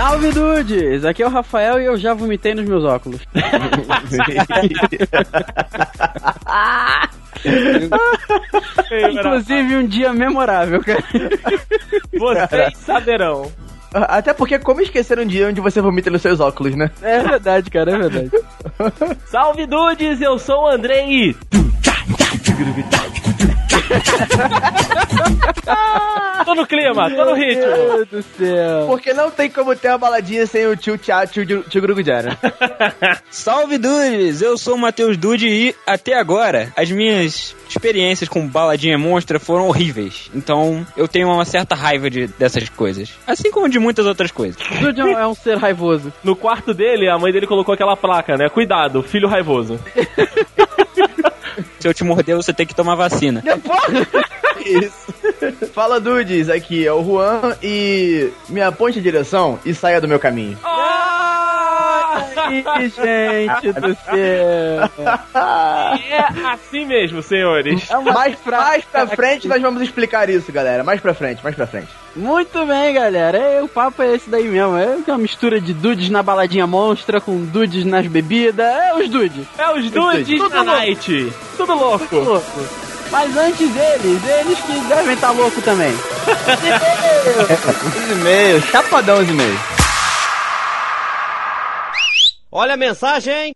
Salve, dudes! Aqui é o Rafael e eu já vomitei nos meus óculos. Inclusive um dia memorável, cara. Vocês saberão. Até porque como esquecer um dia onde você vomita nos seus óculos, né? É verdade, cara, é verdade. Salve, dudes! Eu sou o Andrei e... Tô no clima, tô no ritmo. Meu Deus do céu. Porque não tem como ter uma baladinha sem o tio Grugujara. Salve, dudes! Eu sou o Matheus Dude e, até agora, as minhas experiências com baladinha monstra foram horríveis. Então, eu tenho uma certa raiva dessas coisas. Assim como de muitas outras coisas. Dude é um ser raivoso. No quarto dele, a mãe dele colocou aquela placa, né? Cuidado, filho raivoso. Se eu te morder, você tem que tomar vacina. Isso. Fala, dudes, aqui é o Juan e me aponte a direção e saia do meu caminho. Ai, gente do céu. É assim mesmo, senhores. Mais pra frente nós vamos explicar isso, galera. Mais pra frente. Muito bem, galera. O papo é esse daí mesmo. É uma mistura de dudes na baladinha monstra com dudes nas bebidas. É os dudes. É os dudes na night. Tudo louco. Tudo louco. Mas antes eles que devem estar loucos também. Os e-mails, chapadão os e-mails. Olha a mensagem!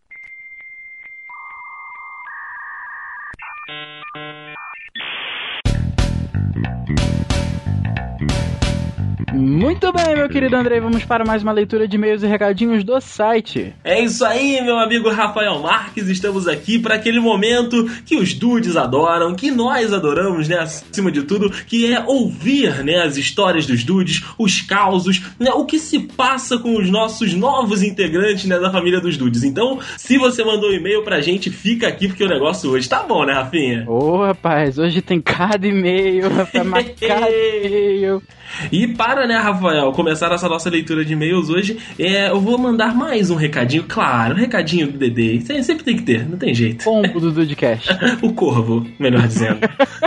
Muito bem, meu querido Andrei, vamos para mais uma leitura de e-mails e recadinhos do site. É isso aí, meu amigo Rafael Marques, estamos aqui para aquele momento que os dudes adoram, que nós adoramos, né, acima de tudo, que é ouvir, né, as histórias dos dudes, os causos, né, o que se passa com os nossos novos integrantes, né, da família dos dudes. Então, se você mandou um e-mail pra gente, fica aqui porque o negócio hoje tá bom, né, Rafinha? Ô, rapaz, hoje tem cada e-mail, rapaz, mas cada e-mail. E para, né, Rafael, começar essa nossa leitura de e-mails hoje, eu vou mandar mais um recadinho, claro, um recadinho do Dedê. Sempre tem que ter, não tem jeito. Pombo do Dudecast. O corvo, melhor dizendo.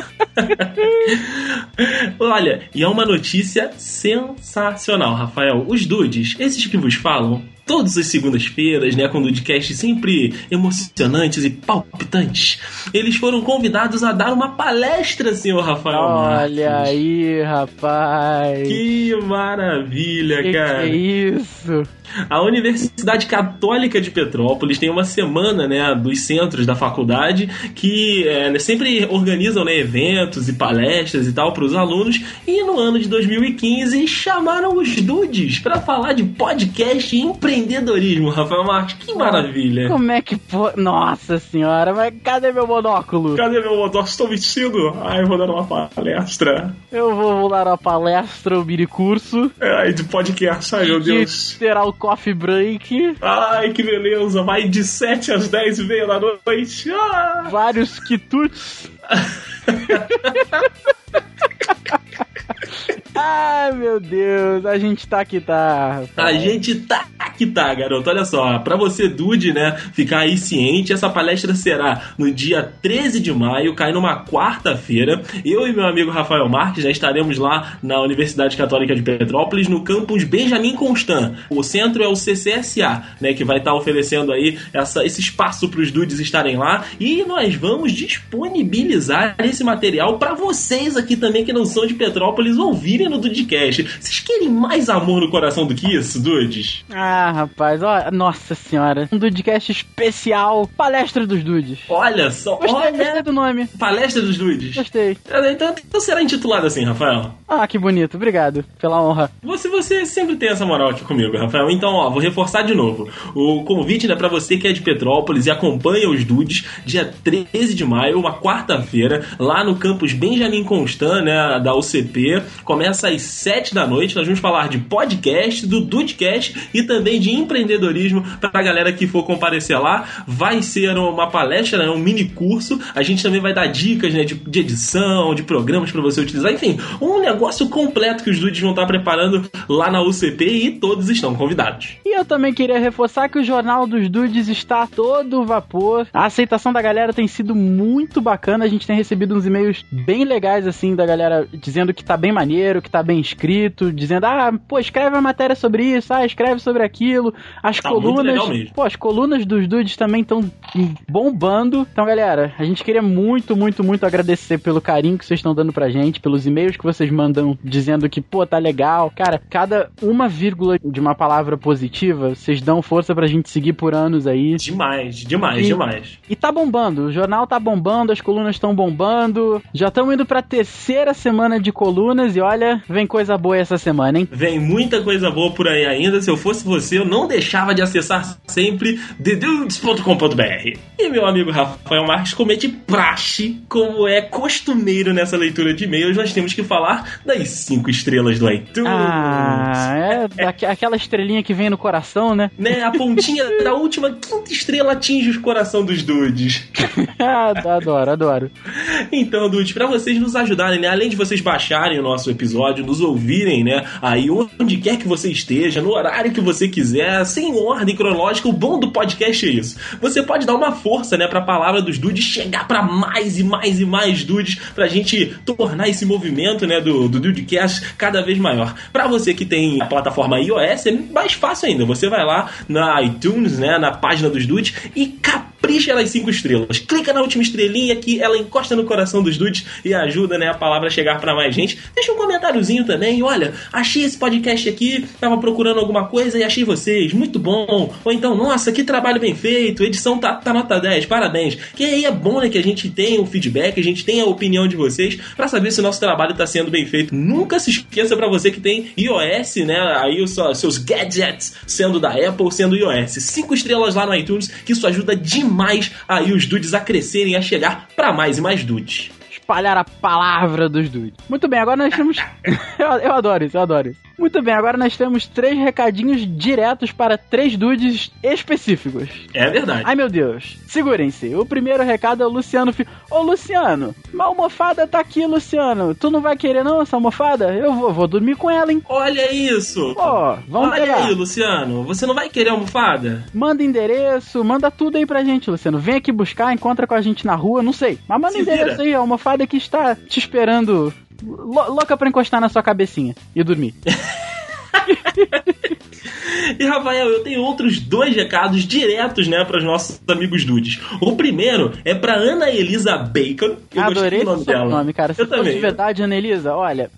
Olha, e é uma notícia sensacional, Rafael. Os dudes, esses que vos falam, todas as segundas-feiras, né, com o Dudecast sempre emocionantes e palpitantes, eles foram convidados a dar uma palestra, senhor Rafael Marques. Olha aí, rapaz. Que maravilha, cara. Que é isso? A Universidade Católica de Petrópolis tem uma semana, né, dos centros da faculdade que sempre organizam, né, eventos e palestras e tal para os alunos, e no ano de 2015 chamaram os dudes para falar de podcast e empreendedorismo, Rafael Marques. Que maravilha. Como é que pode? Nossa senhora, mas cadê meu monóculo? Cadê meu monóculo? Estou vestido. Ai, eu vou dar uma palestra. Eu vou dar uma palestra, um mini curso. Ai, de podcast, ai meu Deus. Terá o coffee break. Ai, que beleza. Vai de 7 às 10h30 da noite. Ah. Vários quitutes. Ai, meu Deus, a gente tá que tá. A gente tá que tá, garoto. Olha só, pra você, dude, né, ficar aí ciente, essa palestra será no dia 13 de maio, cai numa quarta-feira. Eu e meu amigo Rafael Marques já estaremos lá na Universidade Católica de Petrópolis, no campus Benjamin Constant. O centro é o CCSA, né, que vai estar oferecendo aí esse espaço pros dudes estarem lá. E nós vamos disponibilizar esse material pra vocês aqui também, que não são de Petrópolis, ouvirem no Dudecast. Vocês querem mais amor no coração do que isso, dudes? Ah, rapaz, ó, nossa senhora. Um Dudecast especial, palestra dos dudes. Olha só, Gostei do nome. Palestra dos dudes. Gostei. Então será intitulado assim, Rafael? Ah, que bonito. Obrigado pela honra. Você sempre tem essa moral aqui comigo, Rafael. Então, ó, vou reforçar de novo. O convite, né, pra você que é de Petrópolis e acompanha os dudes, dia 13 de maio, uma quarta-feira, lá no campus Benjamin Constant, né, da UCP. Começa às 7 da noite. Nós vamos falar de podcast, do Dudecast e também ser de empreendedorismo pra galera que for comparecer lá. Vai ser uma palestra, né, um mini curso. A gente também vai dar dicas, né, de edição, de programas pra você utilizar. Enfim, um negócio completo que os dudes vão estar preparando lá na UCP e todos estão convidados. E eu também queria reforçar que o Jornal dos Dudes está a todo vapor. A aceitação da galera tem sido muito bacana. A gente tem recebido uns e-mails bem legais, assim, da galera dizendo que tá bem maneiro, que tá bem escrito, dizendo, escreve uma matéria sobre isso, escreve sobre aquilo. As colunas, as colunas dos Dudes também estão bombando. Então, galera, a gente queria muito, muito, muito agradecer pelo carinho que vocês estão dando pra gente, pelos e-mails que vocês mandam dizendo que, tá legal. Cara, cada uma vírgula de uma palavra positiva, vocês dão força pra gente seguir por anos aí. Demais. E tá bombando, o jornal tá bombando, as colunas estão bombando, já estamos indo pra terceira semana de colunas e olha, vem coisa boa essa semana, hein? Vem muita coisa boa por aí ainda. Se eu fosse você, eu não deixava de acessar sempre thedudes.com.br. E meu amigo Rafael Marques, como é de praxe, como é costumeiro nessa leitura de e-mails, nós temos que falar das 5 estrelas do iTunes. Aquela estrelinha que vem no coração, né? A pontinha da última 5ª estrela atinge o coração dos dudes. Adoro. Então, dudes, pra vocês nos ajudarem, né? Além de vocês baixarem o nosso episódio, nos ouvirem, né? Aí onde quer que você esteja, no horário que você quiser, sem ordem cronológica, o bom do podcast é isso. Você pode dar uma força, né, pra palavra dos dudes chegar pra mais e mais e mais dudes, pra gente tornar esse movimento, né, do Dudecast cada vez maior. Pra você que tem a plataforma iOS, é mais fácil ainda. Você vai lá na iTunes, né, na página dos dudes e capricha nas 5 estrelas. Clica na última estrelinha que ela encosta no coração dos dudes e ajuda, né, a palavra a chegar pra mais gente. Deixa um comentáriozinho também. Olha, achei esse podcast aqui, tava procurando alguma coisa e achei vocês, muito bom. Ou então, nossa, que trabalho bem feito, a edição tá nota 10, parabéns. Que aí é bom, né, que a gente tenha o feedback, a gente tenha a opinião de vocês pra saber se o nosso trabalho tá sendo bem feito. Nunca se esqueça, pra você que tem iOS, né, aí os seus gadgets sendo da Apple, sendo iOS. 5 estrelas lá no iTunes, que isso ajuda demais aí os dudes a crescerem, a chegar pra mais e mais dudes. Espalhar a palavra dos dudes. Muito bem, agora nós temos... eu adoro isso. Muito bem, agora nós temos 3 recadinhos diretos para 3 dudes específicos. É verdade. Ai, meu Deus. Segurem-se. O primeiro recado é o Luciano Filho. Ô, Luciano, uma almofada tá aqui, Luciano. Tu não vai querer não essa almofada? Eu vou dormir com ela, hein? Olha isso. Vamos Olha pegar. aí, Luciano. Você não vai querer almofada? Manda endereço, manda tudo aí pra gente, Luciano. Vem aqui buscar, encontra com a gente na rua, não sei. Mas manda endereço aí, a almofada que está te esperando, louca pra encostar na sua cabecinha e dormir. E Rafael, eu tenho outros 2 recados diretos, né, para os nossos amigos dudes. O primeiro é pra Ana Elisa Bacon. Eu adorei gostei do nome dela. Nome, cara. Se for de verdade, Ana Elisa, olha...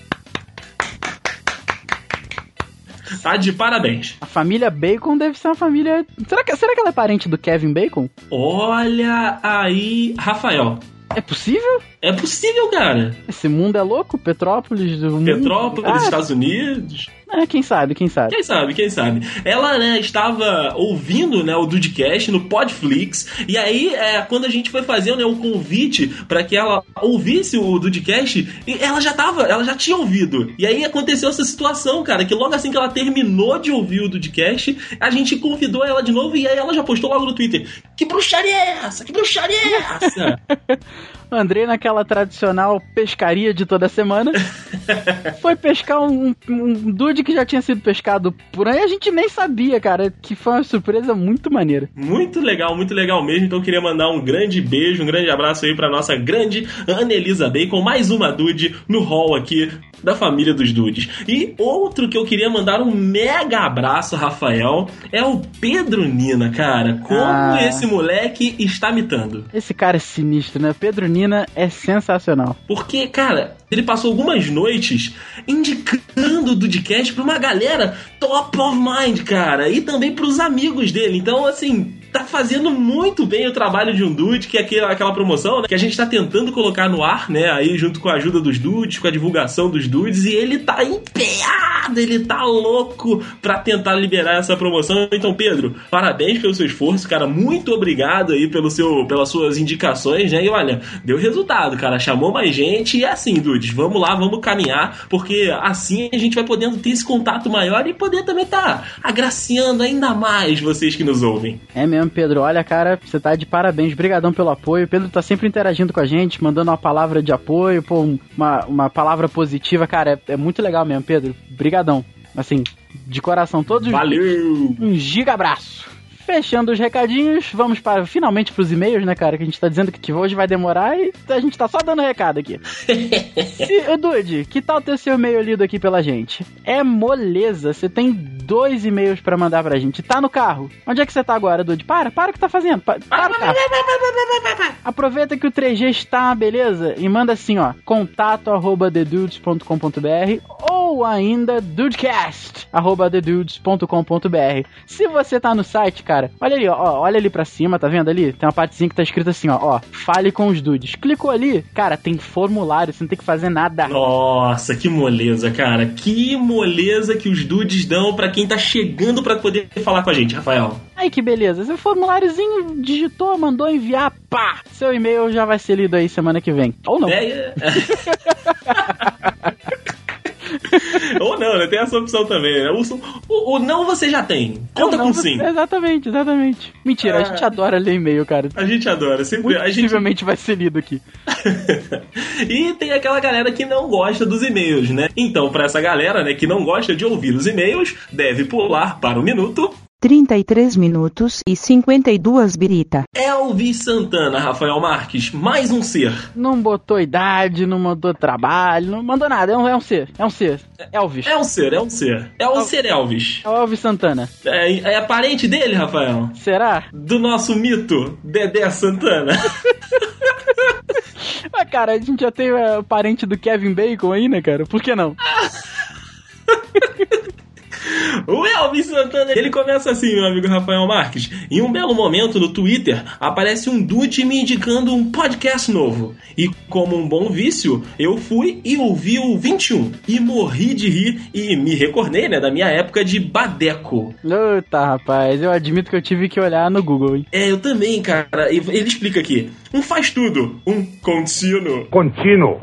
Tá de parabéns. A família Bacon deve ser uma família... Será que ela é parente do Kevin Bacon? Olha aí, Rafael. É possível? É possível, cara. Esse mundo é louco? Petrópolis do mundo? Petrópolis, Estados Unidos. Quem sabe. Quem sabe. Ela, né, estava ouvindo, né, o Dudecast no Podflix, e aí, quando a gente foi fazer, né, o convite para que ela ouvisse o Dudecast, ela já tinha ouvido. E aí aconteceu essa situação, cara, que logo assim que ela terminou de ouvir o Dudecast, a gente convidou ela de novo, e aí ela já postou logo no Twitter: que bruxaria é essa? Andrei, naquela tradicional pescaria de toda semana, foi pescar um dude que já tinha sido pescado por aí. A gente nem sabia, cara, que foi uma surpresa muito maneira. Muito legal mesmo. Então eu queria mandar um grande beijo, um grande abraço aí pra nossa grande Ana Elisa Bacon, mais uma dude no hall aqui da família dos dudes. E outro que eu queria mandar um mega abraço, Rafael, é o Pedro Nina, cara. Como esse moleque está mitando. Esse cara é sinistro, né? Pedro Nina é sensacional. Porque, cara, ele passou algumas noites indicando o Dudecast pra uma galera top of mind, cara. E também pros amigos dele. Então, assim, tá fazendo muito bem o trabalho de um dude, que é aquela promoção, né, que a gente tá tentando colocar no ar, né, aí junto com a ajuda dos dudes, com a divulgação dos dudes, e ele tá empenhado, ele tá louco pra tentar liberar essa promoção. Então, Pedro, parabéns pelo seu esforço, cara, muito obrigado aí pelas suas indicações, né, e olha, deu resultado, cara, chamou mais gente, e assim, dudes, vamos lá, vamos caminhar, porque assim a gente vai podendo ter esse contato maior e poder também tá agraciando ainda mais vocês que nos ouvem. É mesmo, Pedro. Olha, cara, você tá de parabéns. Brigadão pelo apoio. O Pedro tá sempre interagindo com a gente, mandando uma palavra de apoio, pô, uma palavra positiva. Cara, é muito legal mesmo, Pedro. Brigadão. Assim, de coração. Todos. Valeu! Um giga abraço. Fechando os recadinhos, vamos finalmente pros e-mails, né, cara? Que a gente tá dizendo que hoje vai demorar e a gente tá só dando recado aqui. Dude, que tal ter seu e-mail lido aqui pela gente? É moleza, você tem 2 e-mails pra mandar pra gente. Tá no carro. Onde é que você tá agora, Dude? Para o que tá fazendo. Para o carro. Aproveita que o 3G está, beleza? E manda assim, ó, contato@thedudes.com.br ou ainda dudecast@thedudes.com.br. Se você tá no site, cara, olha ali, ó, olha ali pra cima, tá vendo ali? Tem uma partezinha que tá escrito assim, ó, fale com os dudes. Clicou ali, cara, tem formulário, você não tem que fazer nada. Nossa, que moleza, cara. Que moleza que os dudes dão pra quem tá chegando pra poder falar com a gente, Rafael. Aí que beleza, esse formuláriozinho digitou, mandou enviar, pá! Seu e-mail já vai ser lido aí semana que vem. Ou não. Ou não, né? Tem essa opção também, né? O não você já tem. Conta com sim. Exatamente. Mentira, a gente adora ler e-mail, cara. A gente adora. Sempre, possivelmente vai ser lido aqui. E tem aquela galera que não gosta dos e-mails, né? Então, pra essa galera, né, que não gosta de ouvir os e-mails, deve pular para o minuto 33 minutos e 52 birita. Elvis Santana, Rafael Marques, mais um ser. Não botou idade, não mandou trabalho, não mandou nada, é um ser. Elvis. É um ser Elvis. É o Elvis Santana. É parente dele, Rafael? Será? Do nosso mito, Dedé Santana. Mas, cara, a gente já tem o parente do Kevin Bacon aí, né, cara? Por que não? O Elvis Santana, ele começa assim, meu amigo Rafael Marques. Em um belo momento no Twitter, aparece um dude me indicando um podcast novo. E como um bom vício, eu fui e ouvi o 21. E morri de rir e me recordei, né, da minha época de Badeco. Eita, rapaz, eu admito que eu tive que olhar no Google, hein? É, eu também, cara. Ele explica aqui. Um faz tudo, um contínuo. Contínuo.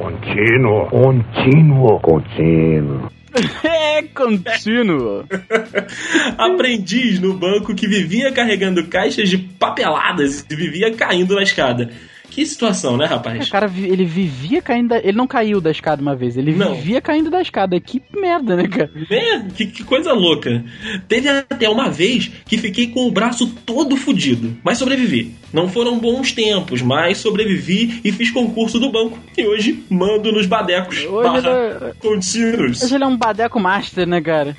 É contínuo. Aprendiz no banco que vivia carregando caixas de papeladas e vivia caindo na escada. Que situação, né, rapaz? O cara, ele vivia caindo ele não caiu da escada uma vez, ele vivia caindo da escada. Que merda, né, cara? Que coisa louca. Teve até uma vez que fiquei com o braço todo fudido, mas sobrevivi. Não foram bons tempos, mas sobrevivi e fiz concurso do banco. E hoje mando nos badecos contínuos. Hoje ele é um badeco master, né, cara?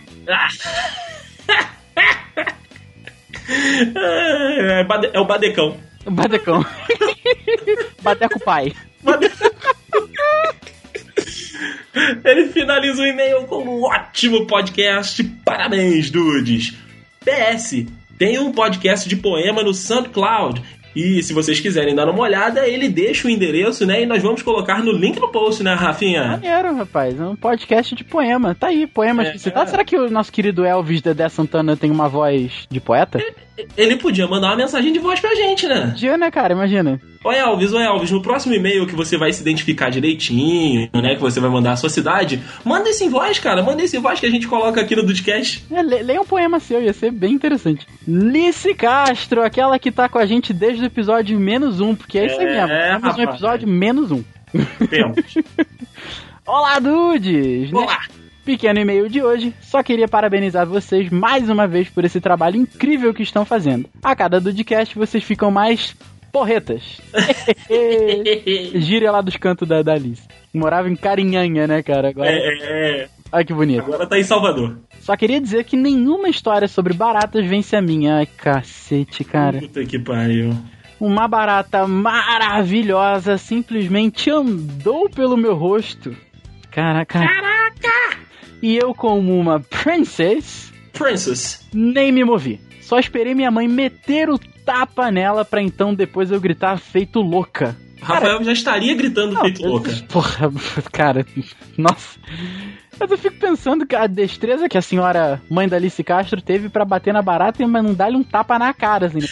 É o badecão. Badecão. Badeco pai. Ele finaliza o e-mail com um ótimo podcast. Parabéns, dudes. PS, tem um podcast de poema no SoundCloud. E se vocês quiserem dar uma olhada, ele deixa o endereço, né? E nós vamos colocar no link no post, né, Rafinha? Maneiro, rapaz. É um podcast de poema. Tá aí, poemas citados. Será que o nosso querido Elvis Dedé Santana tem uma voz de poeta? Ele podia mandar uma mensagem de voz pra gente, né? Podia, né, cara? Imagina. Ô Elvis, no próximo e-mail que você vai se identificar direitinho, né? Que você vai mandar a sua cidade, manda esse em voz, cara. Manda esse em voz que a gente coloca aqui no Dudcast. Leia um poema seu, ia ser bem interessante. Lice Castro, aquela que tá com a gente desde o episódio -1, porque é isso aí mesmo. Temos um episódio -1. Temos. Olá, dudes! Olá! Pequeno e-mail de hoje, só queria parabenizar vocês mais uma vez por esse trabalho incrível que estão fazendo. A cada Dudcast vocês ficam mais porretas. Gíria lá dos cantos da Alice. Morava em Carinhanha, né, cara? Agora... Olha que bonito. Agora tá em Salvador. Só queria dizer que nenhuma história sobre baratas vence a minha. Ai, cacete, cara. Puta que pariu. Uma barata maravilhosa simplesmente andou pelo meu rosto. Caraca! E eu, como uma princess, nem me movi. Só esperei minha mãe meter o tapa nela pra então depois eu gritar feito louca. Rafael já estaria gritando feito louca. Porra, cara, nossa. Mas eu fico pensando que a destreza que a senhora mãe da Alice Castro teve pra bater na barata e não dar-lhe um tapa na cara, assim.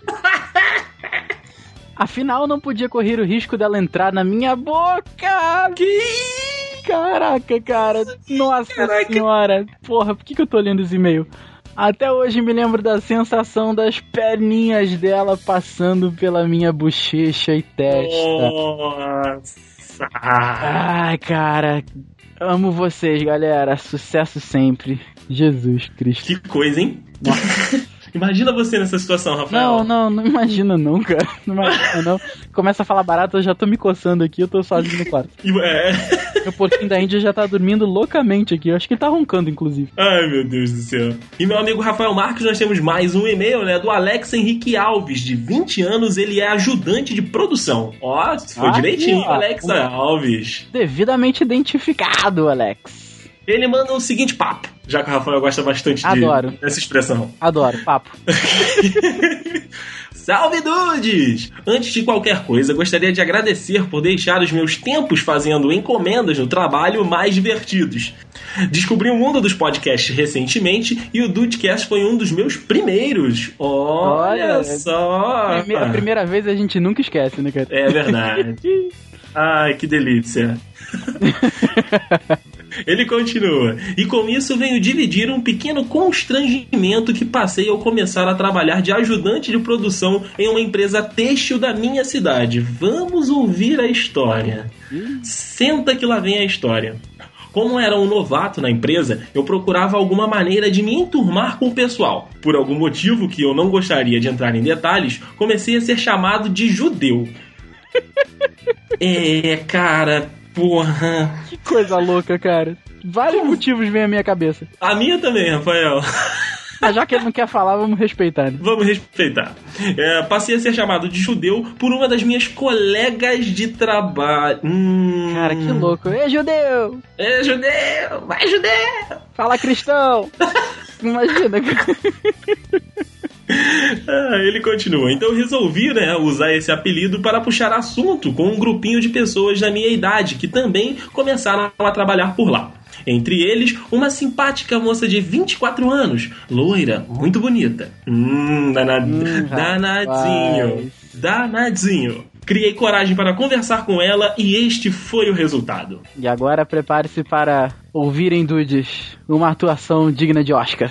Afinal, não podia correr o risco dela entrar na minha boca. Caraca, cara. Nossa senhora. Porra, por que eu tô lendo esse e-mail? Até hoje me lembro da sensação das perninhas dela passando pela minha bochecha e testa. Nossa. Ai, cara. Amo vocês, galera. Sucesso sempre. Jesus Cristo. Que coisa, hein? Imagina você nessa situação, Rafael. Não imagina não, cara. Não imagina não. Começa a falar barato, eu já tô me coçando aqui, eu tô sozinho no quarto. Meu porquinho da Índia já tá dormindo loucamente aqui. Eu acho que ele tá roncando, inclusive. Ai, meu Deus do céu. E meu amigo Rafael Marques, nós temos mais um e-mail, né? Do Alex Henrique Alves, de 20 anos, ele é ajudante de produção. Ó, foi direitinho, Alex Alves. Devidamente identificado, Alex. Ele manda o seguinte papo, já que o Rafael gosta bastante dessa expressão. Adoro, papo. Salve, dudes! Antes de qualquer coisa, gostaria de agradecer por deixar os meus tempos fazendo encomendas no trabalho mais divertidos. Descobri o mundo dos podcasts recentemente e o Dudecast foi um dos meus primeiros. Olha só! A primeira vez a gente nunca esquece, né, cara? É verdade. Ai, que delícia. Ele continua. E com isso venho dividir um pequeno constrangimento que passei ao começar a trabalhar de ajudante de produção em uma empresa têxtil da minha cidade. Vamos ouvir a história. Senta que lá vem a história. Como era um novato na empresa, eu procurava alguma maneira de me enturmar com o pessoal. Por algum motivo que eu não gostaria de entrar em detalhes, comecei a ser chamado de judeu. Cara, porra. Que coisa louca, cara. Vários motivos vêm à minha cabeça. A minha também, Rafael. Mas já que ele não quer falar, vamos respeitar, né? Vamos respeitar. Passei a ser chamado de judeu por uma das minhas colegas de trabalho. Cara, que louco. Ei, judeu! Ei, judeu! Vai, judeu! Fala, cristão! Imagina, cara. Ele continua. Então resolvi, usar esse apelido para puxar assunto com um grupinho de pessoas da minha idade que também começaram a trabalhar por lá. Entre eles, uma simpática moça de 24 anos, loira, muito bonita. Danadinho. Criei coragem para conversar com ela e este foi o resultado. E agora prepare-se para ouvirem, dudes, uma atuação digna de Oscar.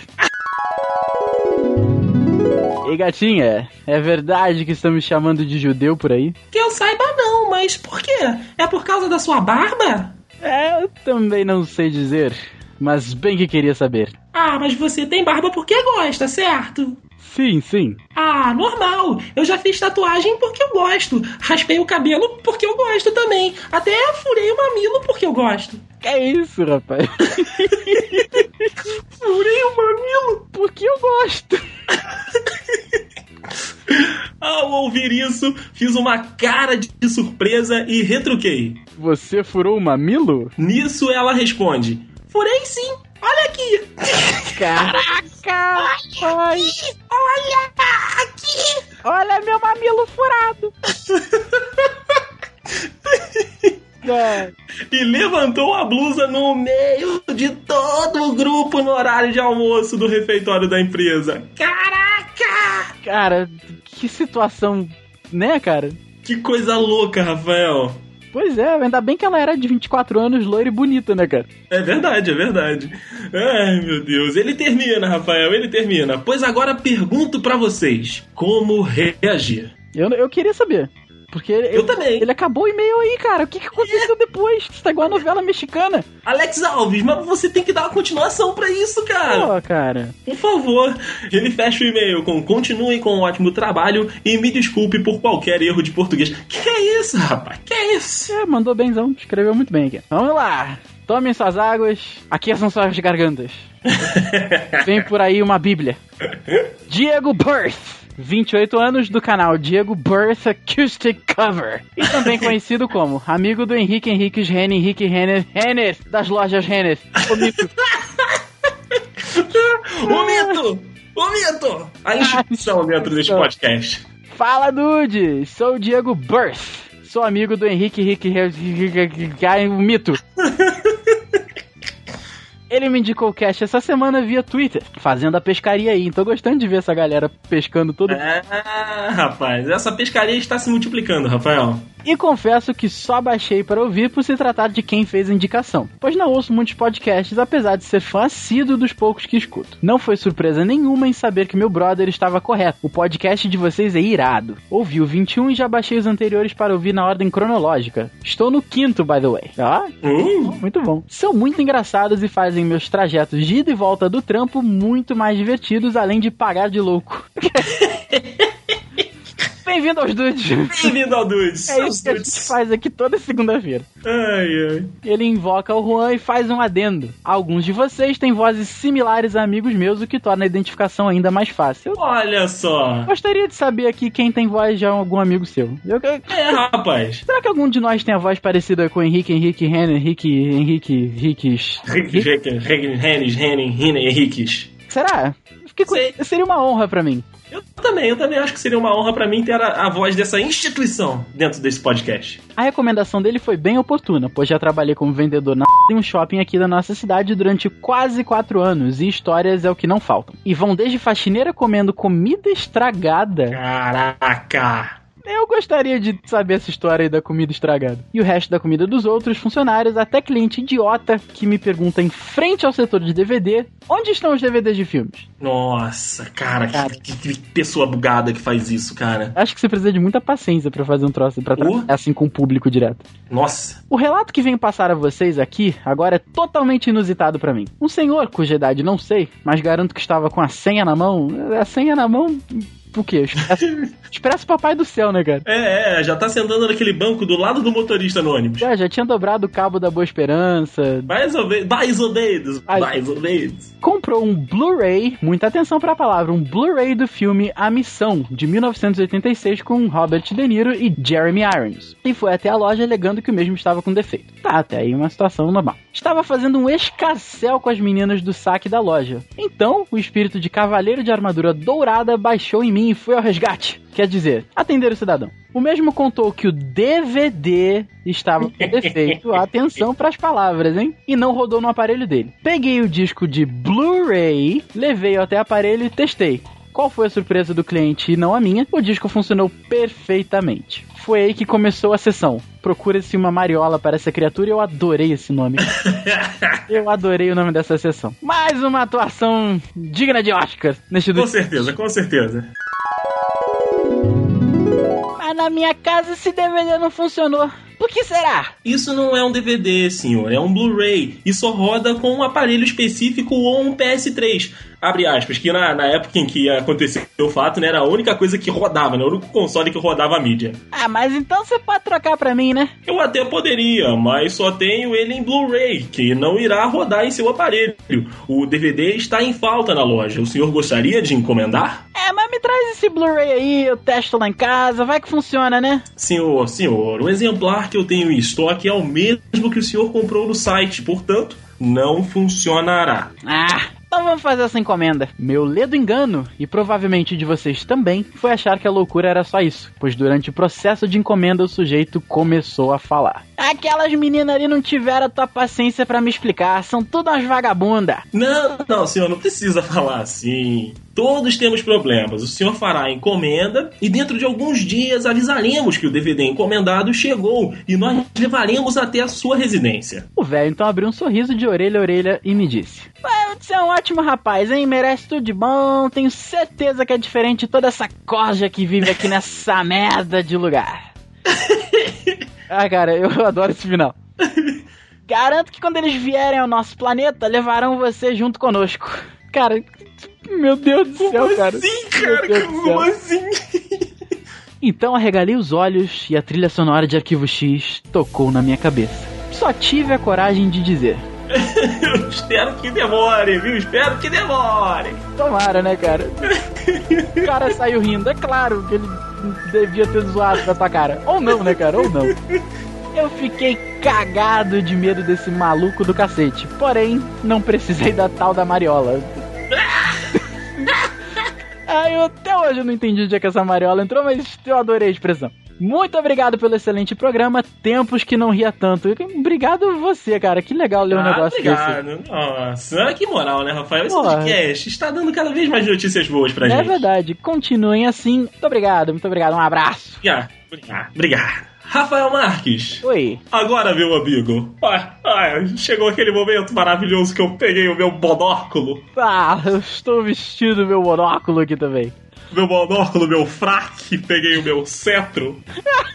Ei, gatinha, é verdade que estão me chamando de judeu por aí? Que eu saiba não, mas por quê? É por causa da sua barba? Eu também não sei dizer, mas bem que queria saber. Ah, mas você tem barba porque gosta, certo? Sim. Ah, normal. Eu já fiz tatuagem porque eu gosto. Raspei o cabelo porque eu gosto também. Até furei o mamilo porque eu gosto. Que isso, rapaz? Furei o mamilo porque eu gosto. Ao ouvir isso, fiz uma cara de surpresa e retruquei. Você furou o mamilo? Nisso ela responde: furei sim, olha aqui. Caraca! Olha aqui! Olha meu mamilo furado! E levantou a blusa no meio de todo o grupo no horário de almoço do refeitório da empresa. Caraca! Cara, que situação, né, cara? Que coisa louca, Rafael. Pois é, ainda bem que ela era de 24 anos, loira e bonita, né, cara? É verdade. Ai, meu Deus. Ele termina, Rafael, ele termina. Pois agora pergunto pra vocês, como reagir? Eu queria saber. Porque eu também. Ele acabou o e-mail aí, cara. O que aconteceu depois? Isso tá igual a novela mexicana. Alex Alves, mas você tem que dar uma continuação pra isso, cara. Pô, cara. Por favor. Ele fecha o e-mail com continuem com um ótimo trabalho e me desculpe por qualquer erro de português. Que é isso, rapaz? Que é isso? Mandou benzão. Escreveu muito bem aqui. Vamos lá. Tomem suas águas. Aqui são suas gargantas. Vem por aí uma bíblia. Diego Birth. 28 anos, do canal Diego Birth Acoustic Cover. E também conhecido como amigo do Henrique Renner, das lojas Renner. O mito! Ô, Mito! A instituição dentro deste podcast. Fala, dude! Sou o Diego Burth. Sou amigo do Henrique Mito. Ele me indicou o cast essa semana via Twitter, fazendo a pescaria aí. Tô gostando de ver essa galera pescando todo. Rapaz, essa pescaria está se multiplicando, Rafael. E confesso que só baixei para ouvir por se tratar de quem fez a indicação, pois não ouço muitos podcasts, apesar de ser fã assíduo dos poucos que escuto. Não foi surpresa nenhuma em saber que meu brother estava correto. O podcast de vocês é irado. Ouvi o 21 e já baixei os anteriores para ouvir na ordem cronológica. Estou no 5º, by the way. Muito bom. São muito engraçados e fazem meus trajetos de ida e volta do trampo muito mais divertidos, além de pagar de louco. Bem-vindo aos Dudes. Bem-vindo ao Dudes. É isso que a gente faz aqui toda segunda-feira. Ai. Ele invoca o Juan e faz um adendo. Alguns de vocês têm vozes similares a amigos meus, o que torna a identificação ainda mais fácil. Olha só. Gostaria de saber aqui quem tem voz de algum amigo seu. Rapaz. Será que algum de nós tem a voz parecida com Henrique Henriques? Será? Seria uma honra pra mim. Eu também acho que seria uma honra pra mim ter a voz dessa instituição dentro desse podcast. A recomendação dele foi bem oportuna, pois já trabalhei como vendedor em um shopping aqui da nossa cidade durante quase 4 anos, e histórias é o que não faltam. E vão desde faxineira comendo comida estragada. Caraca! Eu gostaria de saber essa história aí da comida estragada. E o resto da comida dos outros funcionários, até cliente idiota que me pergunta em frente ao setor de DVD, onde estão os DVDs de filmes? Nossa, cara. Que pessoa bugada que faz isso, cara. Acho que você precisa de muita paciência pra fazer um troço, pra trabalhar assim com o público direto. Nossa. O relato que venho passar a vocês aqui, agora é totalmente inusitado pra mim. Um senhor, cuja idade não sei, mas garanto que estava com a senha na mão. Por quê? Expresso Papai do Céu, né, cara? Já tá sentando naquele banco do lado do motorista no ônibus. Já tinha dobrado o cabo da Boa Esperança. Mais ou menos. Comprou um Blu-ray, muita atenção pra palavra, um Blu-ray do filme A Missão, de 1986, com Robert De Niro e Jeremy Irons. E foi até a loja alegando que o mesmo estava com defeito. Tá, até aí uma situação normal. Estava fazendo um escarcéu com as meninas do saque da loja. Então, o espírito de cavaleiro de armadura dourada baixou em mim e foi ao resgate. Quer dizer, atender o cidadão. O mesmo contou que o DVD estava com defeito, atenção pras palavras, hein? E não rodou no aparelho dele. Peguei o disco de Blu-ray, levei até o aparelho e testei. Qual foi a surpresa do cliente e não a minha? O disco funcionou perfeitamente. Foi aí que começou a sessão. Procura-se uma mariola para essa criatura e eu adorei esse nome. Eu adorei o nome dessa sessão. Mais uma atuação digna de Oscar neste Com certeza. Mas na minha casa esse DVD não funcionou. Por que será? Isso não é um DVD, senhor. É um Blu-ray. E só roda com um aparelho específico ou um PS3. Abre aspas, que na época em que aconteceu o fato, né, era a única coisa que rodava, né? O único console que rodava a mídia. Ah, mas então você pode trocar pra mim, né? Eu até poderia, mas só tenho ele em Blu-ray, que não irá rodar em seu aparelho. O DVD está em falta na loja. O senhor gostaria de encomendar? Mas me traz esse Blu-ray aí, eu testo lá em casa, vai que funciona, né? Senhor, o exemplar que eu tenho em estoque é o mesmo que o senhor comprou no site, portanto, não funcionará. Então vamos fazer essa encomenda. Meu ledo engano, e provavelmente de vocês também, foi achar que a loucura era só isso, pois durante o processo de encomenda o sujeito começou a falar. Aquelas meninas ali não tiveram a tua paciência pra me explicar, são tudo umas vagabundas. Não, senhor, não precisa falar assim. Todos temos problemas. O senhor fará a encomenda e dentro de alguns dias avisaremos que o DVD encomendado chegou e nós levaremos até a sua residência. O velho então abriu um sorriso de orelha a orelha e me disse: você é um ótimo rapaz, hein? Merece tudo de bom. Tenho certeza que é diferente de toda essa corja que vive aqui nessa merda de lugar. Cara, eu adoro esse final. Garanto que quando eles vierem ao nosso planeta, levarão você junto conosco. Cara, meu Deus do céu, cara. Como assim? Então arregalei os olhos e a trilha sonora de Arquivo X tocou na minha cabeça. Só tive a coragem de dizer: eu espero que demore, viu? Espero que demore. Tomara, né, cara? O cara saiu rindo. É claro que ele devia ter zoado na tua cara. Ou não, né, cara? Ou não. Eu fiquei cagado de medo desse maluco do cacete. Porém, não precisei da tal da mariola. Eu até hoje eu não entendi onde é que essa mariola entrou, mas eu adorei a expressão. Muito obrigado pelo excelente programa. Tempos que não ria tanto. Obrigado a você, cara. Que legal ler um negócio obrigado. desse. Nossa, que moral, né, Rafael? Esse podcast está dando cada vez mais notícias boas pra gente. É verdade. Continuem assim. Muito obrigado. Um abraço. Obrigado. Rafael Marques. Oi. Agora, meu amigo. Chegou aquele momento maravilhoso que eu peguei o meu monóculo. Eu estou vestindo meu monóculo aqui também. Meu monóculo, meu fraque, peguei o meu cetro.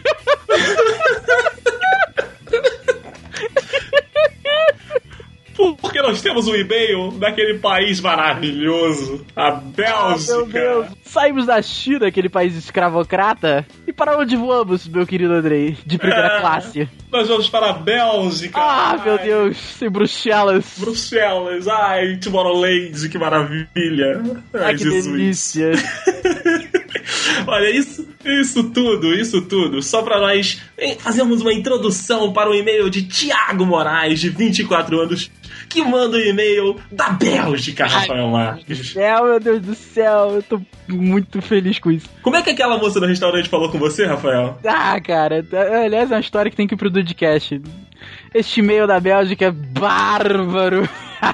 Porque nós temos um e-mail daquele país maravilhoso, a Bélgica. Meu Deus. Saímos da China, aquele país escravocrata. E para onde voamos, meu querido Andrei? De primeira classe. Nós vamos para a Bélgica. Meu Deus. Em Bruxelas. Tomorrowland, que maravilha. Que delícia. Olha, isso tudo, só pra nós fazermos uma introdução para o e-mail de Thiago Moraes, de 24 anos, que manda um e-mail da Bélgica, Rafael Marques. Meu Deus do céu, eu tô muito feliz com isso. Como é que aquela moça do restaurante falou com você, Rafael? Cara, aliás, é uma história que tem que ir pro Dudcast. Este e-mail da Bélgica é bárbaro.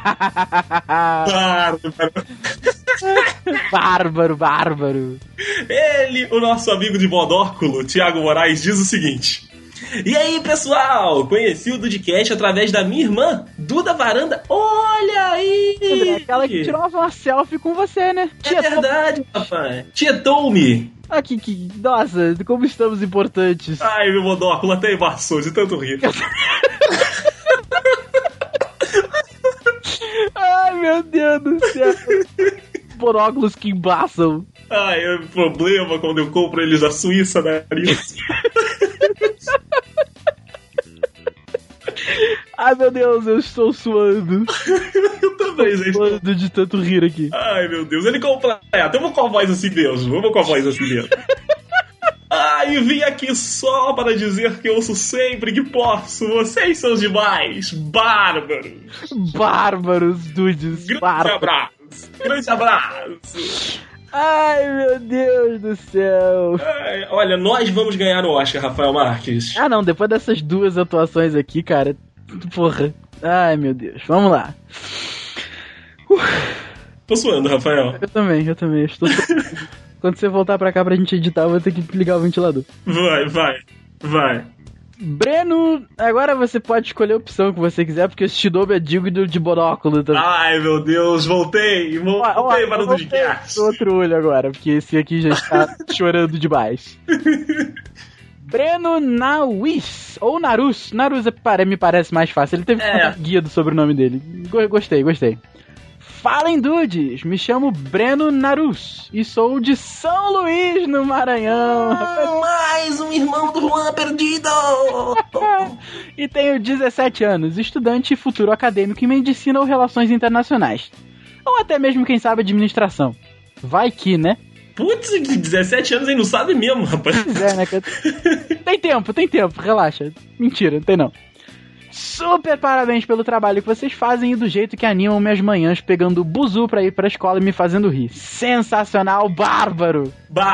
Bárbaro. Ele, o nosso amigo de monóculo, Thiago Moraes, diz o seguinte: e aí, pessoal, conheci o Dudcast através da minha irmã, Duda Varanda. Olha aí! André, aquela que tirou uma selfie com você, né? É verdade, papai. Tietou-me. Nossa, como estamos importantes. Ai, meu monóculo até embaçou de tanto rir. Ai, meu Deus do céu. Monóculos que embaçam. É um problema quando eu compro eles da Suíça, nariz. Ai, meu Deus, eu estou suando. Eu também, gente. Suando de tanto rir aqui. Ai, meu Deus, ele completa. Eu vou com a voz assim mesmo. E vim aqui só para dizer que ouço sempre que posso. Vocês são demais. Bárbaros, dudes. Grande abraço. Ai, meu Deus do céu. Olha, nós vamos ganhar o Oscar, Rafael Marques. Não, depois dessas duas atuações aqui, cara. Porra. Ai, meu Deus. Vamos lá. Tô suando, Rafael. Eu também. Estou suando. Quando você voltar pra cá pra gente editar, eu vou ter que ligar o ventilador. Vai. Breno, agora você pode escolher a opção que você quiser, porque eu te dou meu digno de monóculo também. Ai, meu Deus, voltei para o Dudcast. Outro olho agora, porque esse aqui já está chorando demais. Breno Nawis, ou Narus. Narus me parece mais fácil, ele teve guia do sobrenome dele. Gostei. Falem, dudes! Me chamo Breno Narus e sou de São Luís, no Maranhão. Mais um irmão do Juan perdido! E tenho 17 anos, estudante e futuro acadêmico em medicina ou relações internacionais. Ou até mesmo, quem sabe, administração. Vai que, né? Putz, 17 anos aí não sabe mesmo, rapaz. Pois é, né? Tem tempo, relaxa. Mentira, não tem não. Super parabéns pelo trabalho que vocês fazem e do jeito que animam minhas manhãs pegando o buzu pra ir pra escola e me fazendo rir. Sensacional, bárbaro!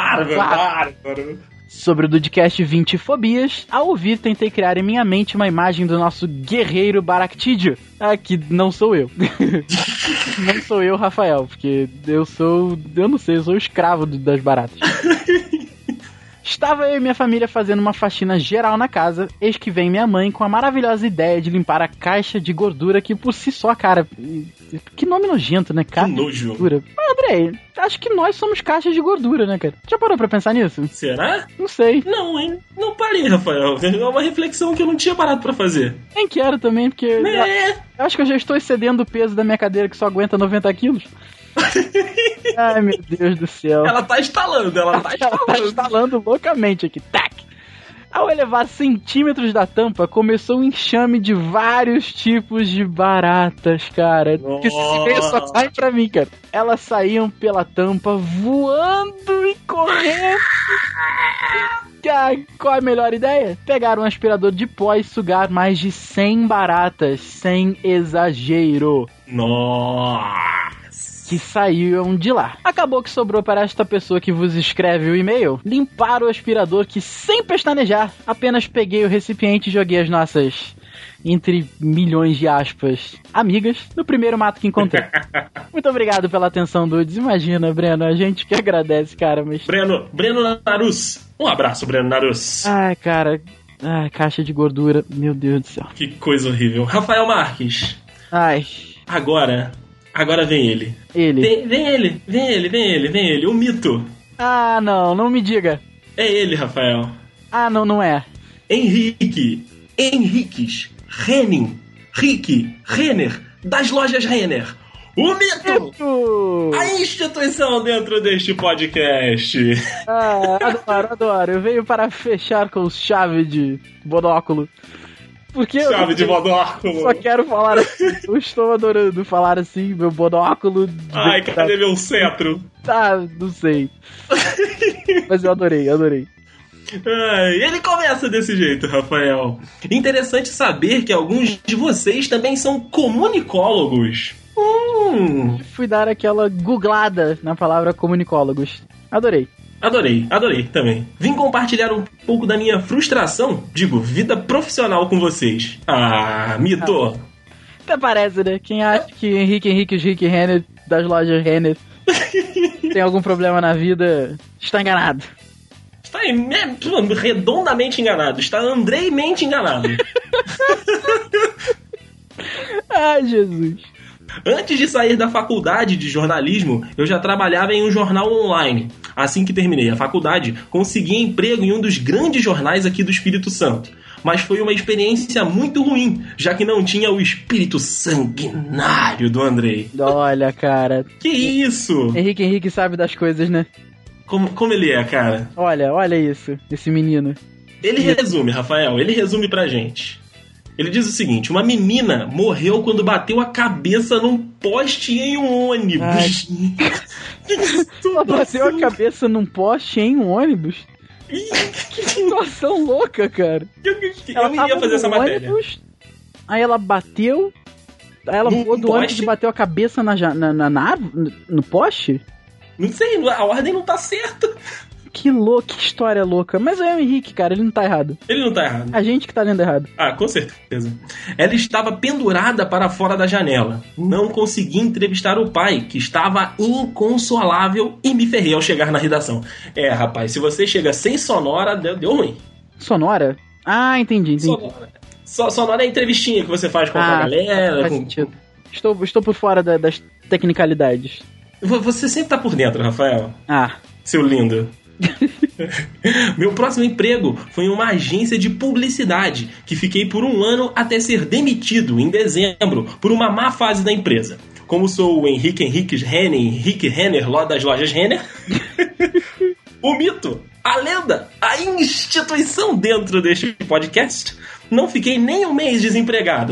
Sobre o Dudcast 20 Fobias, ao ouvir tentei criar em minha mente uma imagem do nosso guerreiro Baractídio. Que não sou eu. Não sou eu, Rafael, porque eu sou o escravo das baratas. Estava eu e minha família fazendo uma faxina geral na casa, eis que vem minha mãe com a maravilhosa ideia de limpar a caixa de gordura que por si só, cara... Que nome nojento, né? Caixa de gordura. Mas, Andrei, acho que nós somos caixas de gordura, né, cara? Já parou pra pensar nisso? Será? Não sei. Não, hein? Não parei, Rafael. É uma reflexão que eu não tinha parado pra fazer. Nem quero também, porque... Eu acho que eu já estou excedendo o peso da minha cadeira que só aguenta 90 quilos. Ai, meu Deus do céu. Ela tá instalando. Ela tá instalando loucamente aqui. Tac! Ao elevar centímetros da tampa, começou um enxame de vários tipos de baratas, cara. Que esse só sai pra mim, cara. Elas saíam pela tampa voando e correndo. Qual a melhor ideia? Pegar um aspirador de pó e sugar mais de 100 baratas, sem exagero. Nossa! que saíam de lá. Acabou que sobrou para esta pessoa que vos escreve o e-mail limpar o aspirador que, sem pestanejar, apenas peguei o recipiente e joguei as nossas, entre milhões de aspas, amigas, no primeiro mato que encontrei. Muito obrigado pela atenção, dudes. Imagina, Breno, a gente que agradece, cara, mas... Breno Narus. Um abraço, Breno Narus. Ai, cara... Ai, caixa de gordura, meu Deus do céu. Que coisa horrível. Rafael Marques. Ai. Agora vem ele. Vem ele. O mito. Ah, não me diga. É ele, Rafael. Ah, não é. Henriques, Renner, das lojas Renner. O mito! A instituição dentro deste podcast. Ah, adoro. Eu venho para fechar com chave de monóculo. Porque chave de monóculo. Só quero falar assim. Eu estou adorando falar assim, meu monóculo. Ai, cadê meu cetro? Ah, não sei. Mas eu adorei. Ele começa desse jeito, Rafael. Interessante saber que alguns de vocês também são comunicólogos. Fui dar aquela googlada na palavra comunicólogos. Adorei também. Vim compartilhar um pouco da minha frustração, vida profissional com vocês. Ah, mito. Até parece, né? Quem acha que Henrique Renner, das lojas Renner, tem algum problema na vida, está enganado. Está redondamente enganado. Está andreimente enganado. Ai, Jesus. Antes de sair da faculdade de jornalismo, eu já trabalhava em um jornal online. Assim que terminei a faculdade, consegui emprego em um dos grandes jornais aqui do Espírito Santo. Mas foi uma experiência muito ruim, já que não tinha o espírito sanguinário do Andrei. Olha, cara. Que isso? Henrique sabe das coisas, né? Como ele é, cara? Olha isso, esse menino. Ele resume pra gente. Ele diz o seguinte: uma menina morreu quando bateu a cabeça num poste em um ônibus. Ela bateu a cabeça num poste em um ônibus? Que situação louca, cara. Eu não iria fazer essa matéria. Ônibus, aí ela bateu. Aí ela voou do ônibus e bateu a cabeça no poste? Não sei, a ordem não tá certa. Que história louca. Mas é o Henrique, cara, ele não tá errado. A gente que tá lendo errado. Ah, com certeza. Ela estava pendurada para fora da janela. Não consegui entrevistar o pai, que estava inconsolável, e me ferrei ao chegar na redação. É, rapaz, se você chega sem sonora, deu ruim. Sonora? Ah, entendi. Sonora é a entrevistinha que você faz com a galera. Faz sentido. Estou por fora das tecnicalidades. Você sempre tá por dentro, Rafael. Ah. Seu lindo. Meu próximo emprego foi em uma agência de publicidade, que fiquei por 1 ano até ser demitido em dezembro por uma má fase da empresa. Como sou o Henrique Renner, lá das lojas Renner, o mito, a lenda, a instituição dentro deste podcast, não fiquei nem 1 mês desempregado.